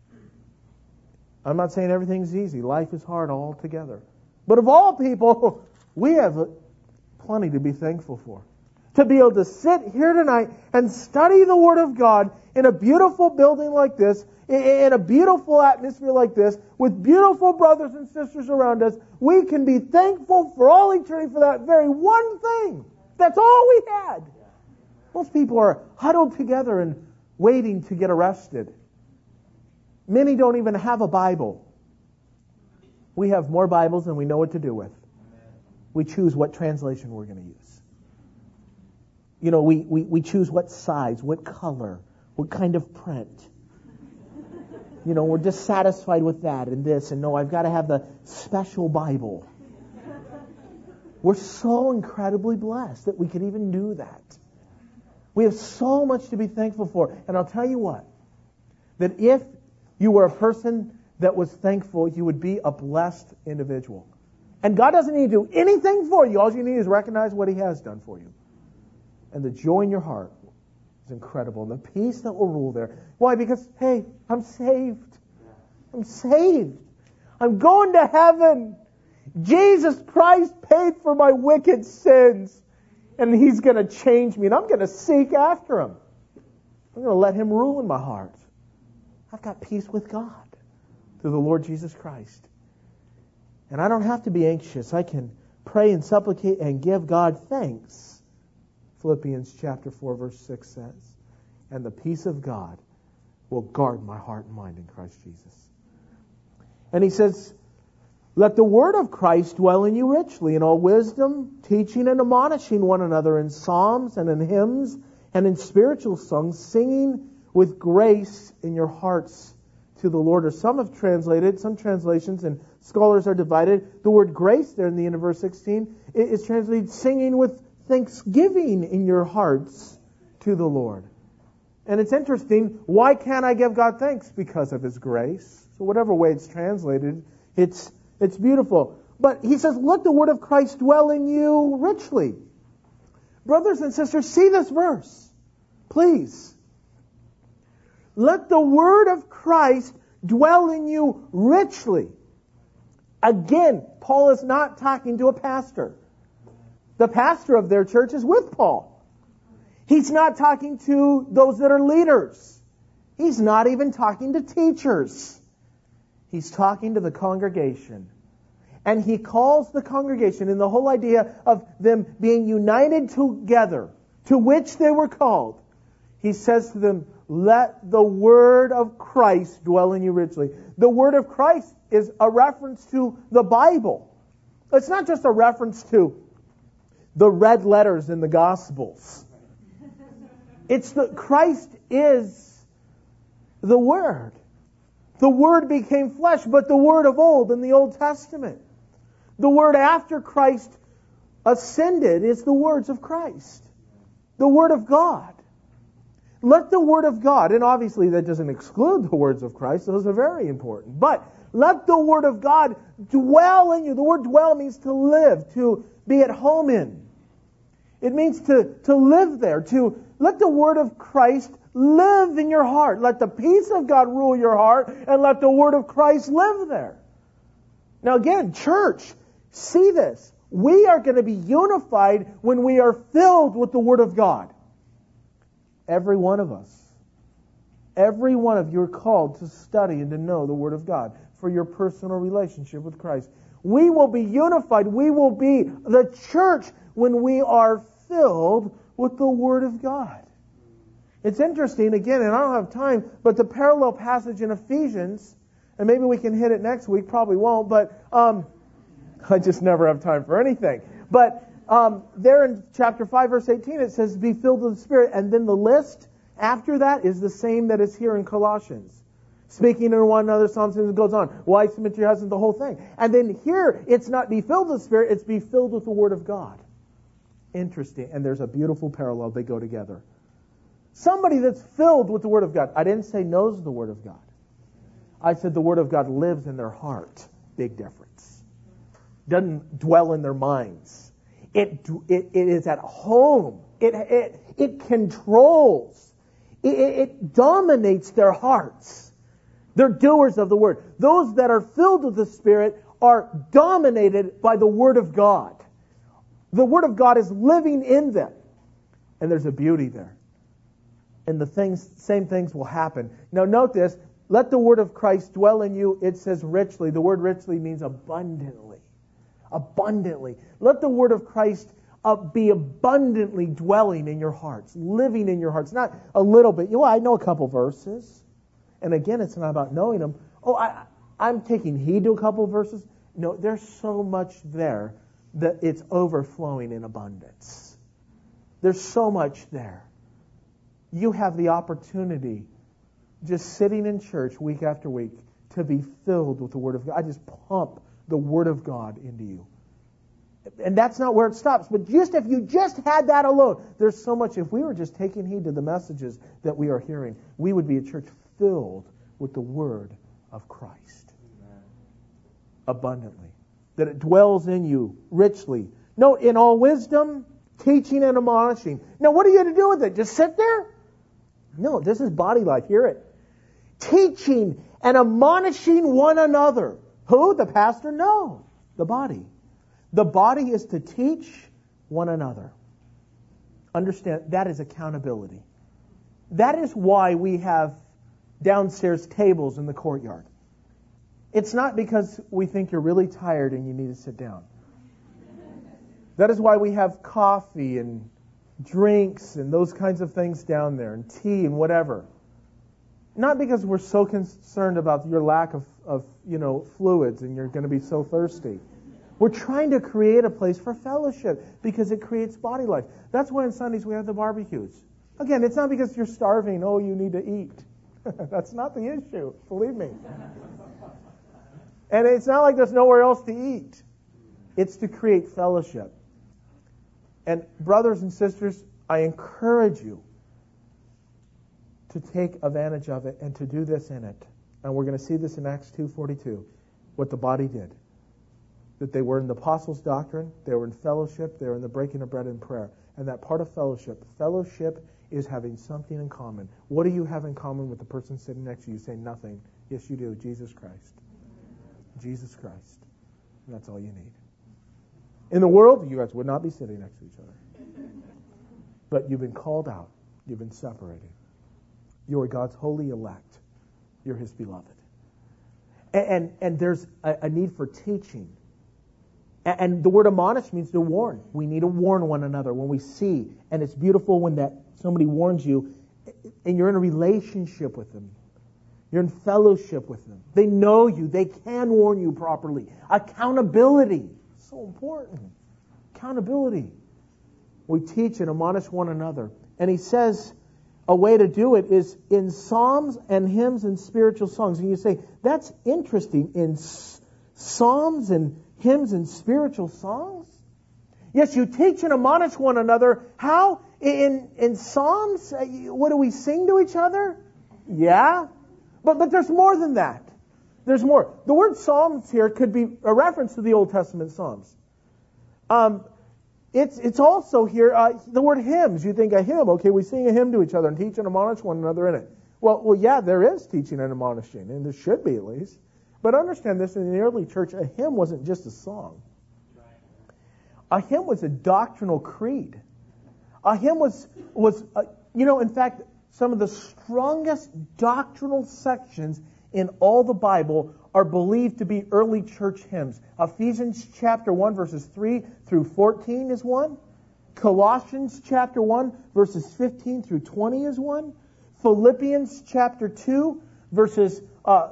I'm not saying everything's easy. Life is hard altogether. But of all people, we have plenty to be thankful for. To be able to sit here tonight and study the Word of God in a beautiful building like this, in a beautiful atmosphere like this, with beautiful brothers and sisters around us, we can be thankful for all eternity for that very one thing. That's all we had. Most people are huddled together and waiting to get arrested. Many don't even have a Bible. We have more Bibles than we know what to do with. We choose what translation we're going to use. You know, we choose what size, what color, what kind of print. You know, we're dissatisfied with that and this, and no, I've got to have the special Bible. We're so incredibly blessed that we could even do that. We have so much to be thankful for. And I'll tell you what, that if you were a person that was thankful, you would be a blessed individual. And God doesn't need to do anything for you. All you need is recognize what He has done for you. And the joy in your heart is incredible. And the peace that will rule there. Why? Because, hey, I'm saved. I'm saved. I'm going to heaven. Jesus Christ paid for my wicked sins. And He's going to change me. And I'm going to seek after Him. I'm going to let Him rule in my heart. I've got peace with God through the Lord Jesus Christ. And I don't have to be anxious. I can pray and supplicate and give God thanks. Philippians chapter 4 verse 6 says, and the peace of God will guard my heart and mind in Christ Jesus. And he says, let the word of Christ dwell in you richly in all wisdom, teaching and admonishing one another in psalms and in hymns and in spiritual songs, singing with grace in your hearts to the Lord. Or some have translated, some translations and scholars are divided. The word grace there in the end of verse 16 is translated singing with thanksgiving in your hearts to the Lord. And it's interesting, why can't I give God thanks? Because of His grace. So whatever way it's translated, it's beautiful. But he says, let the word of Christ dwell in you richly. Brothers and sisters, see this verse. Please. Let the word of Christ dwell in you richly. Again, Paul is not talking to a pastor. The pastor of their church is with Paul. He's not talking to those that are leaders. He's not even talking to teachers. He's talking to the congregation. And he calls the congregation, in the whole idea of them being united together, to which they were called. He says to them, let the word of Christ dwell in you richly. The word of Christ is a reference to the Bible. It's not just a reference to the red letters in the Gospels. Christ is the Word. The Word became flesh, but the Word of old in the Old Testament. The Word after Christ ascended is the words of Christ. The Word of God. Let the Word of God, and obviously that doesn't exclude the words of Christ, those are very important, but let the Word of God dwell in you. The word dwell means to live, to be at home in. It means to live there, to let the word of Christ live in your heart. Let the peace of God rule your heart, and let the word of Christ live there. Now again, church, see this. We are going to be unified when we are filled with the word of God. Every one of us. Every one of you are called to study and to know the word of God for your personal relationship with Christ. We will be unified. We will be the church when we are filled with the Word of God. It's interesting, again, and I don't have time, but the parallel passage in Ephesians, and maybe we can hit it next week, probably won't, but I just never have time for anything. But there in chapter 5, verse 18, it says, be filled with the Spirit, and then the list after that is the same that is here in Colossians. Speaking to one another, Psalms, and it goes on. Wives, submit to your husbands, the whole thing. And then here, it's not be filled with the Spirit, it's be filled with the Word of God. Interesting. And there's a beautiful parallel. They go together. Somebody that's filled with the Word of God. I didn't say knows the Word of God. I said the Word of God lives in their heart. Big difference. Doesn't dwell in their minds. It is at home. It controls. It dominates their hearts. They're doers of the Word. Those that are filled with the Spirit are dominated by the Word of God. The Word of God is living in them. And there's a beauty there. And same things will happen. Now note this, let the Word of Christ dwell in you. It says richly. The word richly means abundantly. Abundantly. Let the Word of Christ be abundantly dwelling in your hearts, living in your hearts. Not a little bit. I know a couple verses. And again, it's not about knowing them. I'm taking heed to a couple verses. No, there's so much there that it's overflowing in abundance. There's so much there. You have the opportunity, just sitting in church week after week, to be filled with the Word of God. I just pump the Word of God into you. And that's not where it stops. But if you just had that alone, there's so much. If we were just taking heed to the messages that we are hearing, we would be a church filled with the Word of Christ. Amen. Abundantly. That it dwells in you richly. No, in all wisdom, teaching and admonishing. Now, what are you going to do with it? Just sit there? No, this is body life. Hear it. Teaching and admonishing one another. Who? The pastor? No. The body. The body is to teach one another. Understand, that is accountability. That is why we have downstairs tables in the courtyard. It's not because we think you're really tired and you need to sit down. That is why we have coffee and drinks and those kinds of things down there, and tea and whatever. Not because we're so concerned about your lack of fluids and you're going to be so thirsty. We're trying to create a place for fellowship because it creates body life. That's why on Sundays we have the barbecues. Again, it's not because you're starving, you need to eat. That's not the issue, believe me. And it's not like there's nowhere else to eat. It's to create fellowship. And brothers and sisters, I encourage you to take advantage of it and to do this in it. And we're going to see this in Acts 2:42, what the body did. that they were in the apostles' doctrine, they were in fellowship, they were in the breaking of bread and prayer. And that part of fellowship is having something in common. What do you have in common with the person sitting next to you? You say nothing. Yes, you do. Jesus Christ. Jesus Christ. And that's all you need. In the world, you guys would not be sitting next to each other. But you've been called out. You've been separated. You are God's holy elect. You're His beloved. And there's a need for teaching. And the word admonish means to warn. We need to warn one another when we see. And it's beautiful when that somebody warns you and you're in a relationship with them. You're in fellowship with them. They know you. They can warn you properly. Accountability. So important. Accountability. We teach and admonish one another. And he says a way to do it is in psalms and hymns and spiritual songs. And you say, that's interesting. In psalms and hymns and spiritual songs? Yes, you teach and admonish one another. How? In psalms? What do we sing to each other? Yeah. But there's more than that. There's more. The word psalms here could be a reference to the Old Testament psalms. It's also here, the word hymns. You think a hymn, okay, we sing a hymn to each other and teach and admonish one another in it. Well, yeah, there is teaching and admonishing, and there should be at least. But understand this, in the early church, a hymn wasn't just a song. A hymn was a doctrinal creed. A hymn was in fact, some of the strongest doctrinal sections in all the Bible are believed to be early church hymns. Ephesians chapter 1, verses 3 through 14 is one. Colossians chapter 1, verses 15 through 20 is one. Philippians chapter 2, verses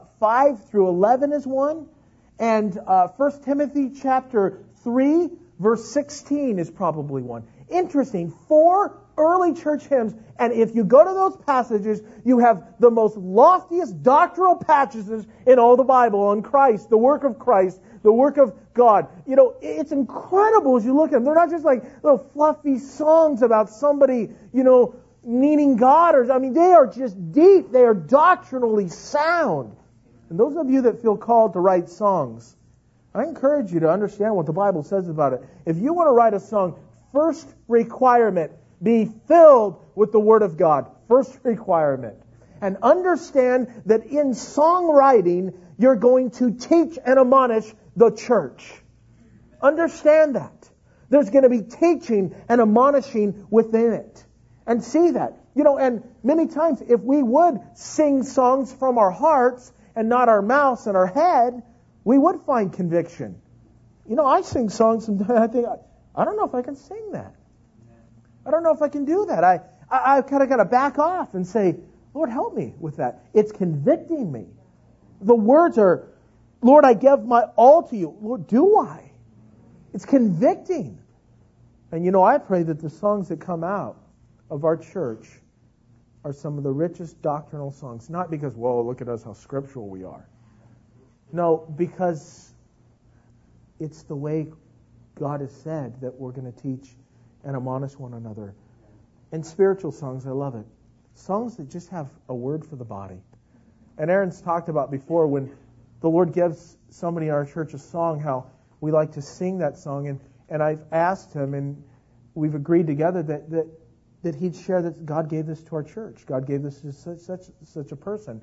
5 through 11 is one. And 1 Timothy chapter 3, verse 16 is probably one. Interesting. 4 early church hymns. And if you go to those passages, you have the most loftiest doctrinal passages in all the Bible on Christ, the work of Christ, the work of God. It's incredible as you look at them. They're not just like little fluffy songs about somebody, needing God. They are just deep. They are doctrinally sound. And those of you that feel called to write songs, I encourage you to understand what the Bible says about it. If you want to write a song, first requirement, be filled with the Word of God. First requirement. And understand that in songwriting, you're going to teach and admonish the church. Understand that. There's going to be teaching and admonishing within it. And see that. And many times, if we would sing songs from our hearts and not our mouths and our head, we would find conviction. I sing songs sometimes, I think, I don't know if I can sing that. I don't know if I can do that. I kind of got to back off and say, Lord, help me with that. It's convicting me. The words are, Lord, I give my all to you. Lord, do I? It's convicting. And I pray that the songs that come out of our church are some of the richest doctrinal songs. Not because, whoa, look at us, how scriptural we are. No, because it's the way God has said that we're going to teach and admonish one another. And spiritual songs, I love it. Songs that just have a word for the body. And Aaron's talked about before when the Lord gives somebody in our church a song, how we like to sing that song. And I've asked him, and we've agreed together that he'd share that God gave this to our church. God gave this to such a person,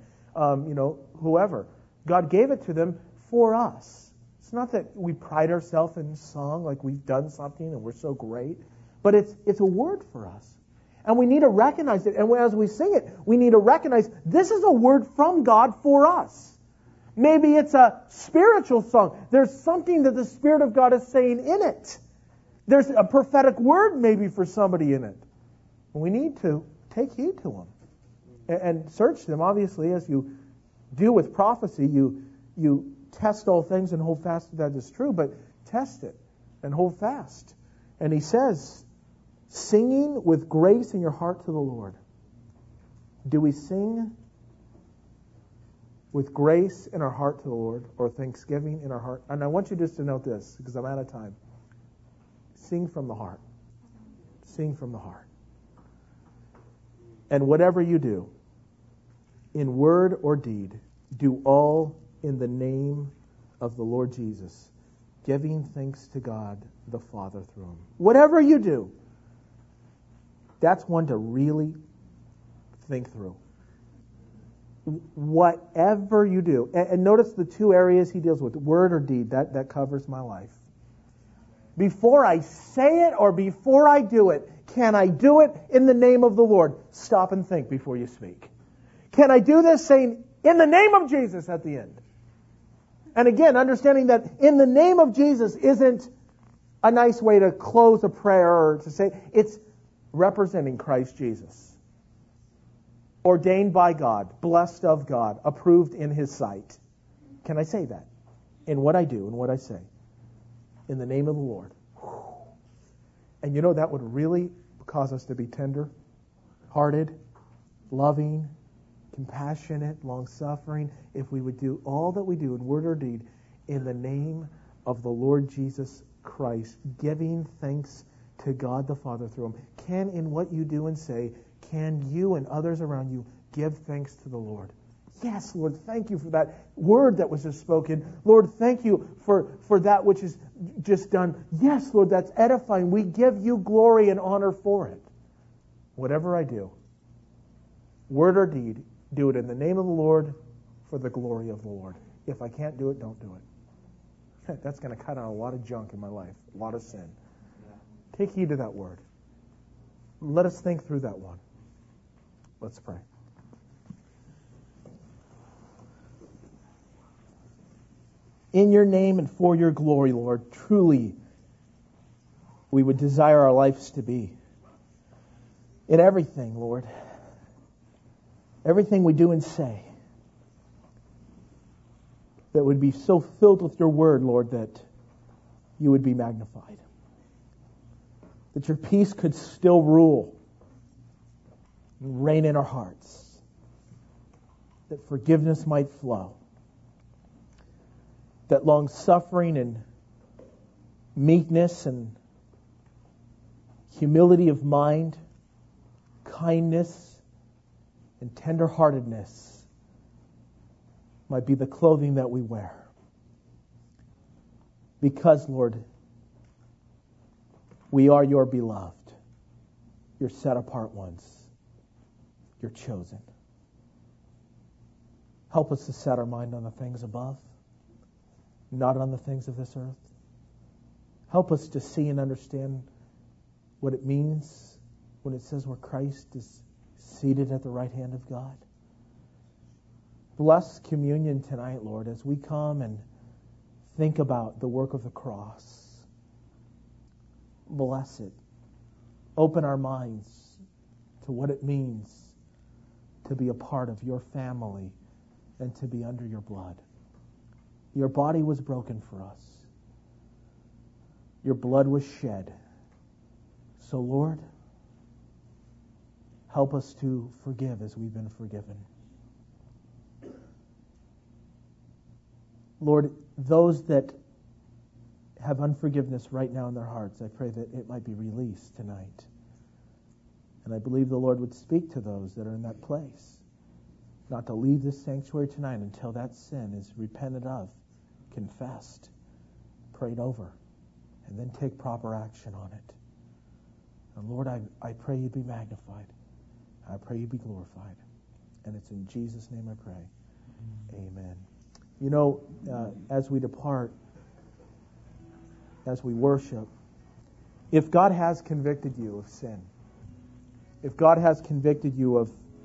whoever. God gave it to them for us. It's not that we pride ourselves in song, like we've done something and we're so great. But it's a word for us. And we need to recognize it. And as we sing it, we need to recognize this is a word from God for us. Maybe it's a spiritual song. There's something that the Spirit of God is saying in it. There's a prophetic word maybe for somebody in it. And we need to take heed to them. And search them, obviously, as you do with prophecy. You test all things and hold fast to that is true. But test it and hold fast. And he says, singing with grace in your heart to the Lord. Do we sing with grace in our heart to the Lord, or thanksgiving in our heart? And I want you just to note this, because I'm out of time. Sing from the heart. Sing from the heart. And whatever you do, in word or deed, do all in the name of the Lord Jesus, giving thanks to God the Father through him. Whatever you do, that's one to really think through. Whatever you do. And notice the two areas he deals with, word or deed. That covers my life. Before I say it or before I do it, can I do it in the name of the Lord? Stop and think before you speak. Can I do this saying, in the name of Jesus at the end? And again, understanding that in the name of Jesus isn't a nice way to close a prayer or to say, it's representing Christ Jesus. Ordained by God, blessed of God, approved in His sight. Can I say that? In what I do and what I say. In the name of the Lord. And you know, that would really cause us to be tender-hearted, loving, compassionate, long-suffering, if we would do all that we do in word or deed in the name of the Lord Jesus Christ, giving thanks to God the Father through Him. Can, in what you do and say, can you and others around you give thanks to the Lord? Yes, Lord, thank you for that word that was just spoken. Lord, thank you for that which is just done. Yes, Lord, that's edifying. We give you glory and honor for it. Whatever I do, word or deed, do it in the name of the Lord for the glory of the Lord. If I can't do it, don't do it. That's going to cut out a lot of junk in my life, a lot of sin. Take heed to that word. Let us think through that one. Let's pray. In your name and for your glory, Lord, truly we would desire our lives to be. In everything, Lord. Everything we do and say. That would be so filled with your word, Lord, that you would be magnified. That your peace could still rule and reign in our hearts. That forgiveness might flow. That long-suffering and meekness and humility of mind, kindness and tender-heartedness might be the clothing that we wear. Because, Lord, we are your beloved, your set-apart ones, your chosen. Help us to set our mind on the things above, not on the things of this earth. Help us to see and understand what it means when it says where Christ is seated at the right hand of God. Bless communion tonight, Lord, as we come and think about the work of the cross. Bless it. Open our minds to what it means to be a part of your family and to be under your blood. Your body was broken for us. Your blood was shed. So, Lord, help us to forgive as we've been forgiven. Lord, those that have unforgiveness right now in their hearts, I pray that it might be released tonight. And I believe the Lord would speak to those that are in that place, not to leave this sanctuary tonight until that sin is repented of, confessed, prayed over, and then take proper action on it. And Lord, I pray you be magnified. I pray you be glorified. And it's in Jesus' name I pray. Amen. You know, as we depart, as we worship, if God has convicted you of sin, if God has convicted you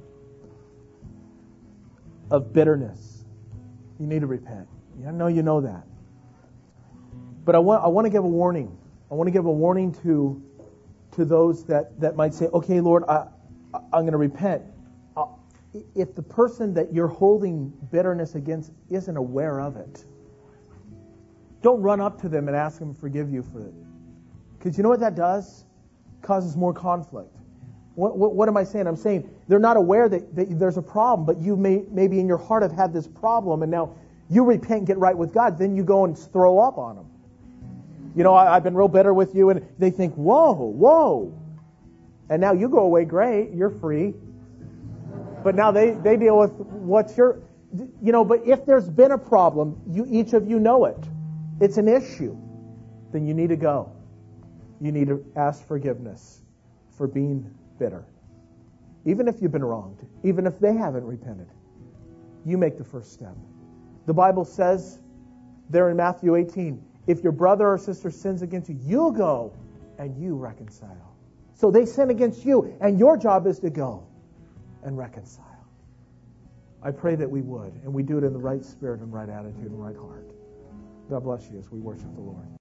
of bitterness, you need to repent. I know you know that. But I want to give a warning. I want to give a warning to those that might say, okay, Lord, I'm going to repent. If the person that you're holding bitterness against isn't aware of it, don't run up to them and ask them to forgive you for it. Because you know what that does? Causes more conflict. What am I saying? I'm saying they're not aware that there's a problem, but you maybe in your heart have had this problem, and now you repent and get right with God, then you go and throw up on them. You know, I've been real bitter with you, and they think, whoa. And now you go away, great, you're free. But now they deal with what's but if there's been a problem, each of you know it. It's an issue. then you need to go. You need to ask forgiveness for being bitter. Even if you've been wronged, even if they haven't repented, you make the first step. The Bible says there in Matthew 18, if your brother or sister sins against you, you go and you reconcile. So they sin against you, and your job is to go and reconcile. I pray that we would, and we do it in the right spirit and right attitude and right heart. God bless you as we worship the Lord.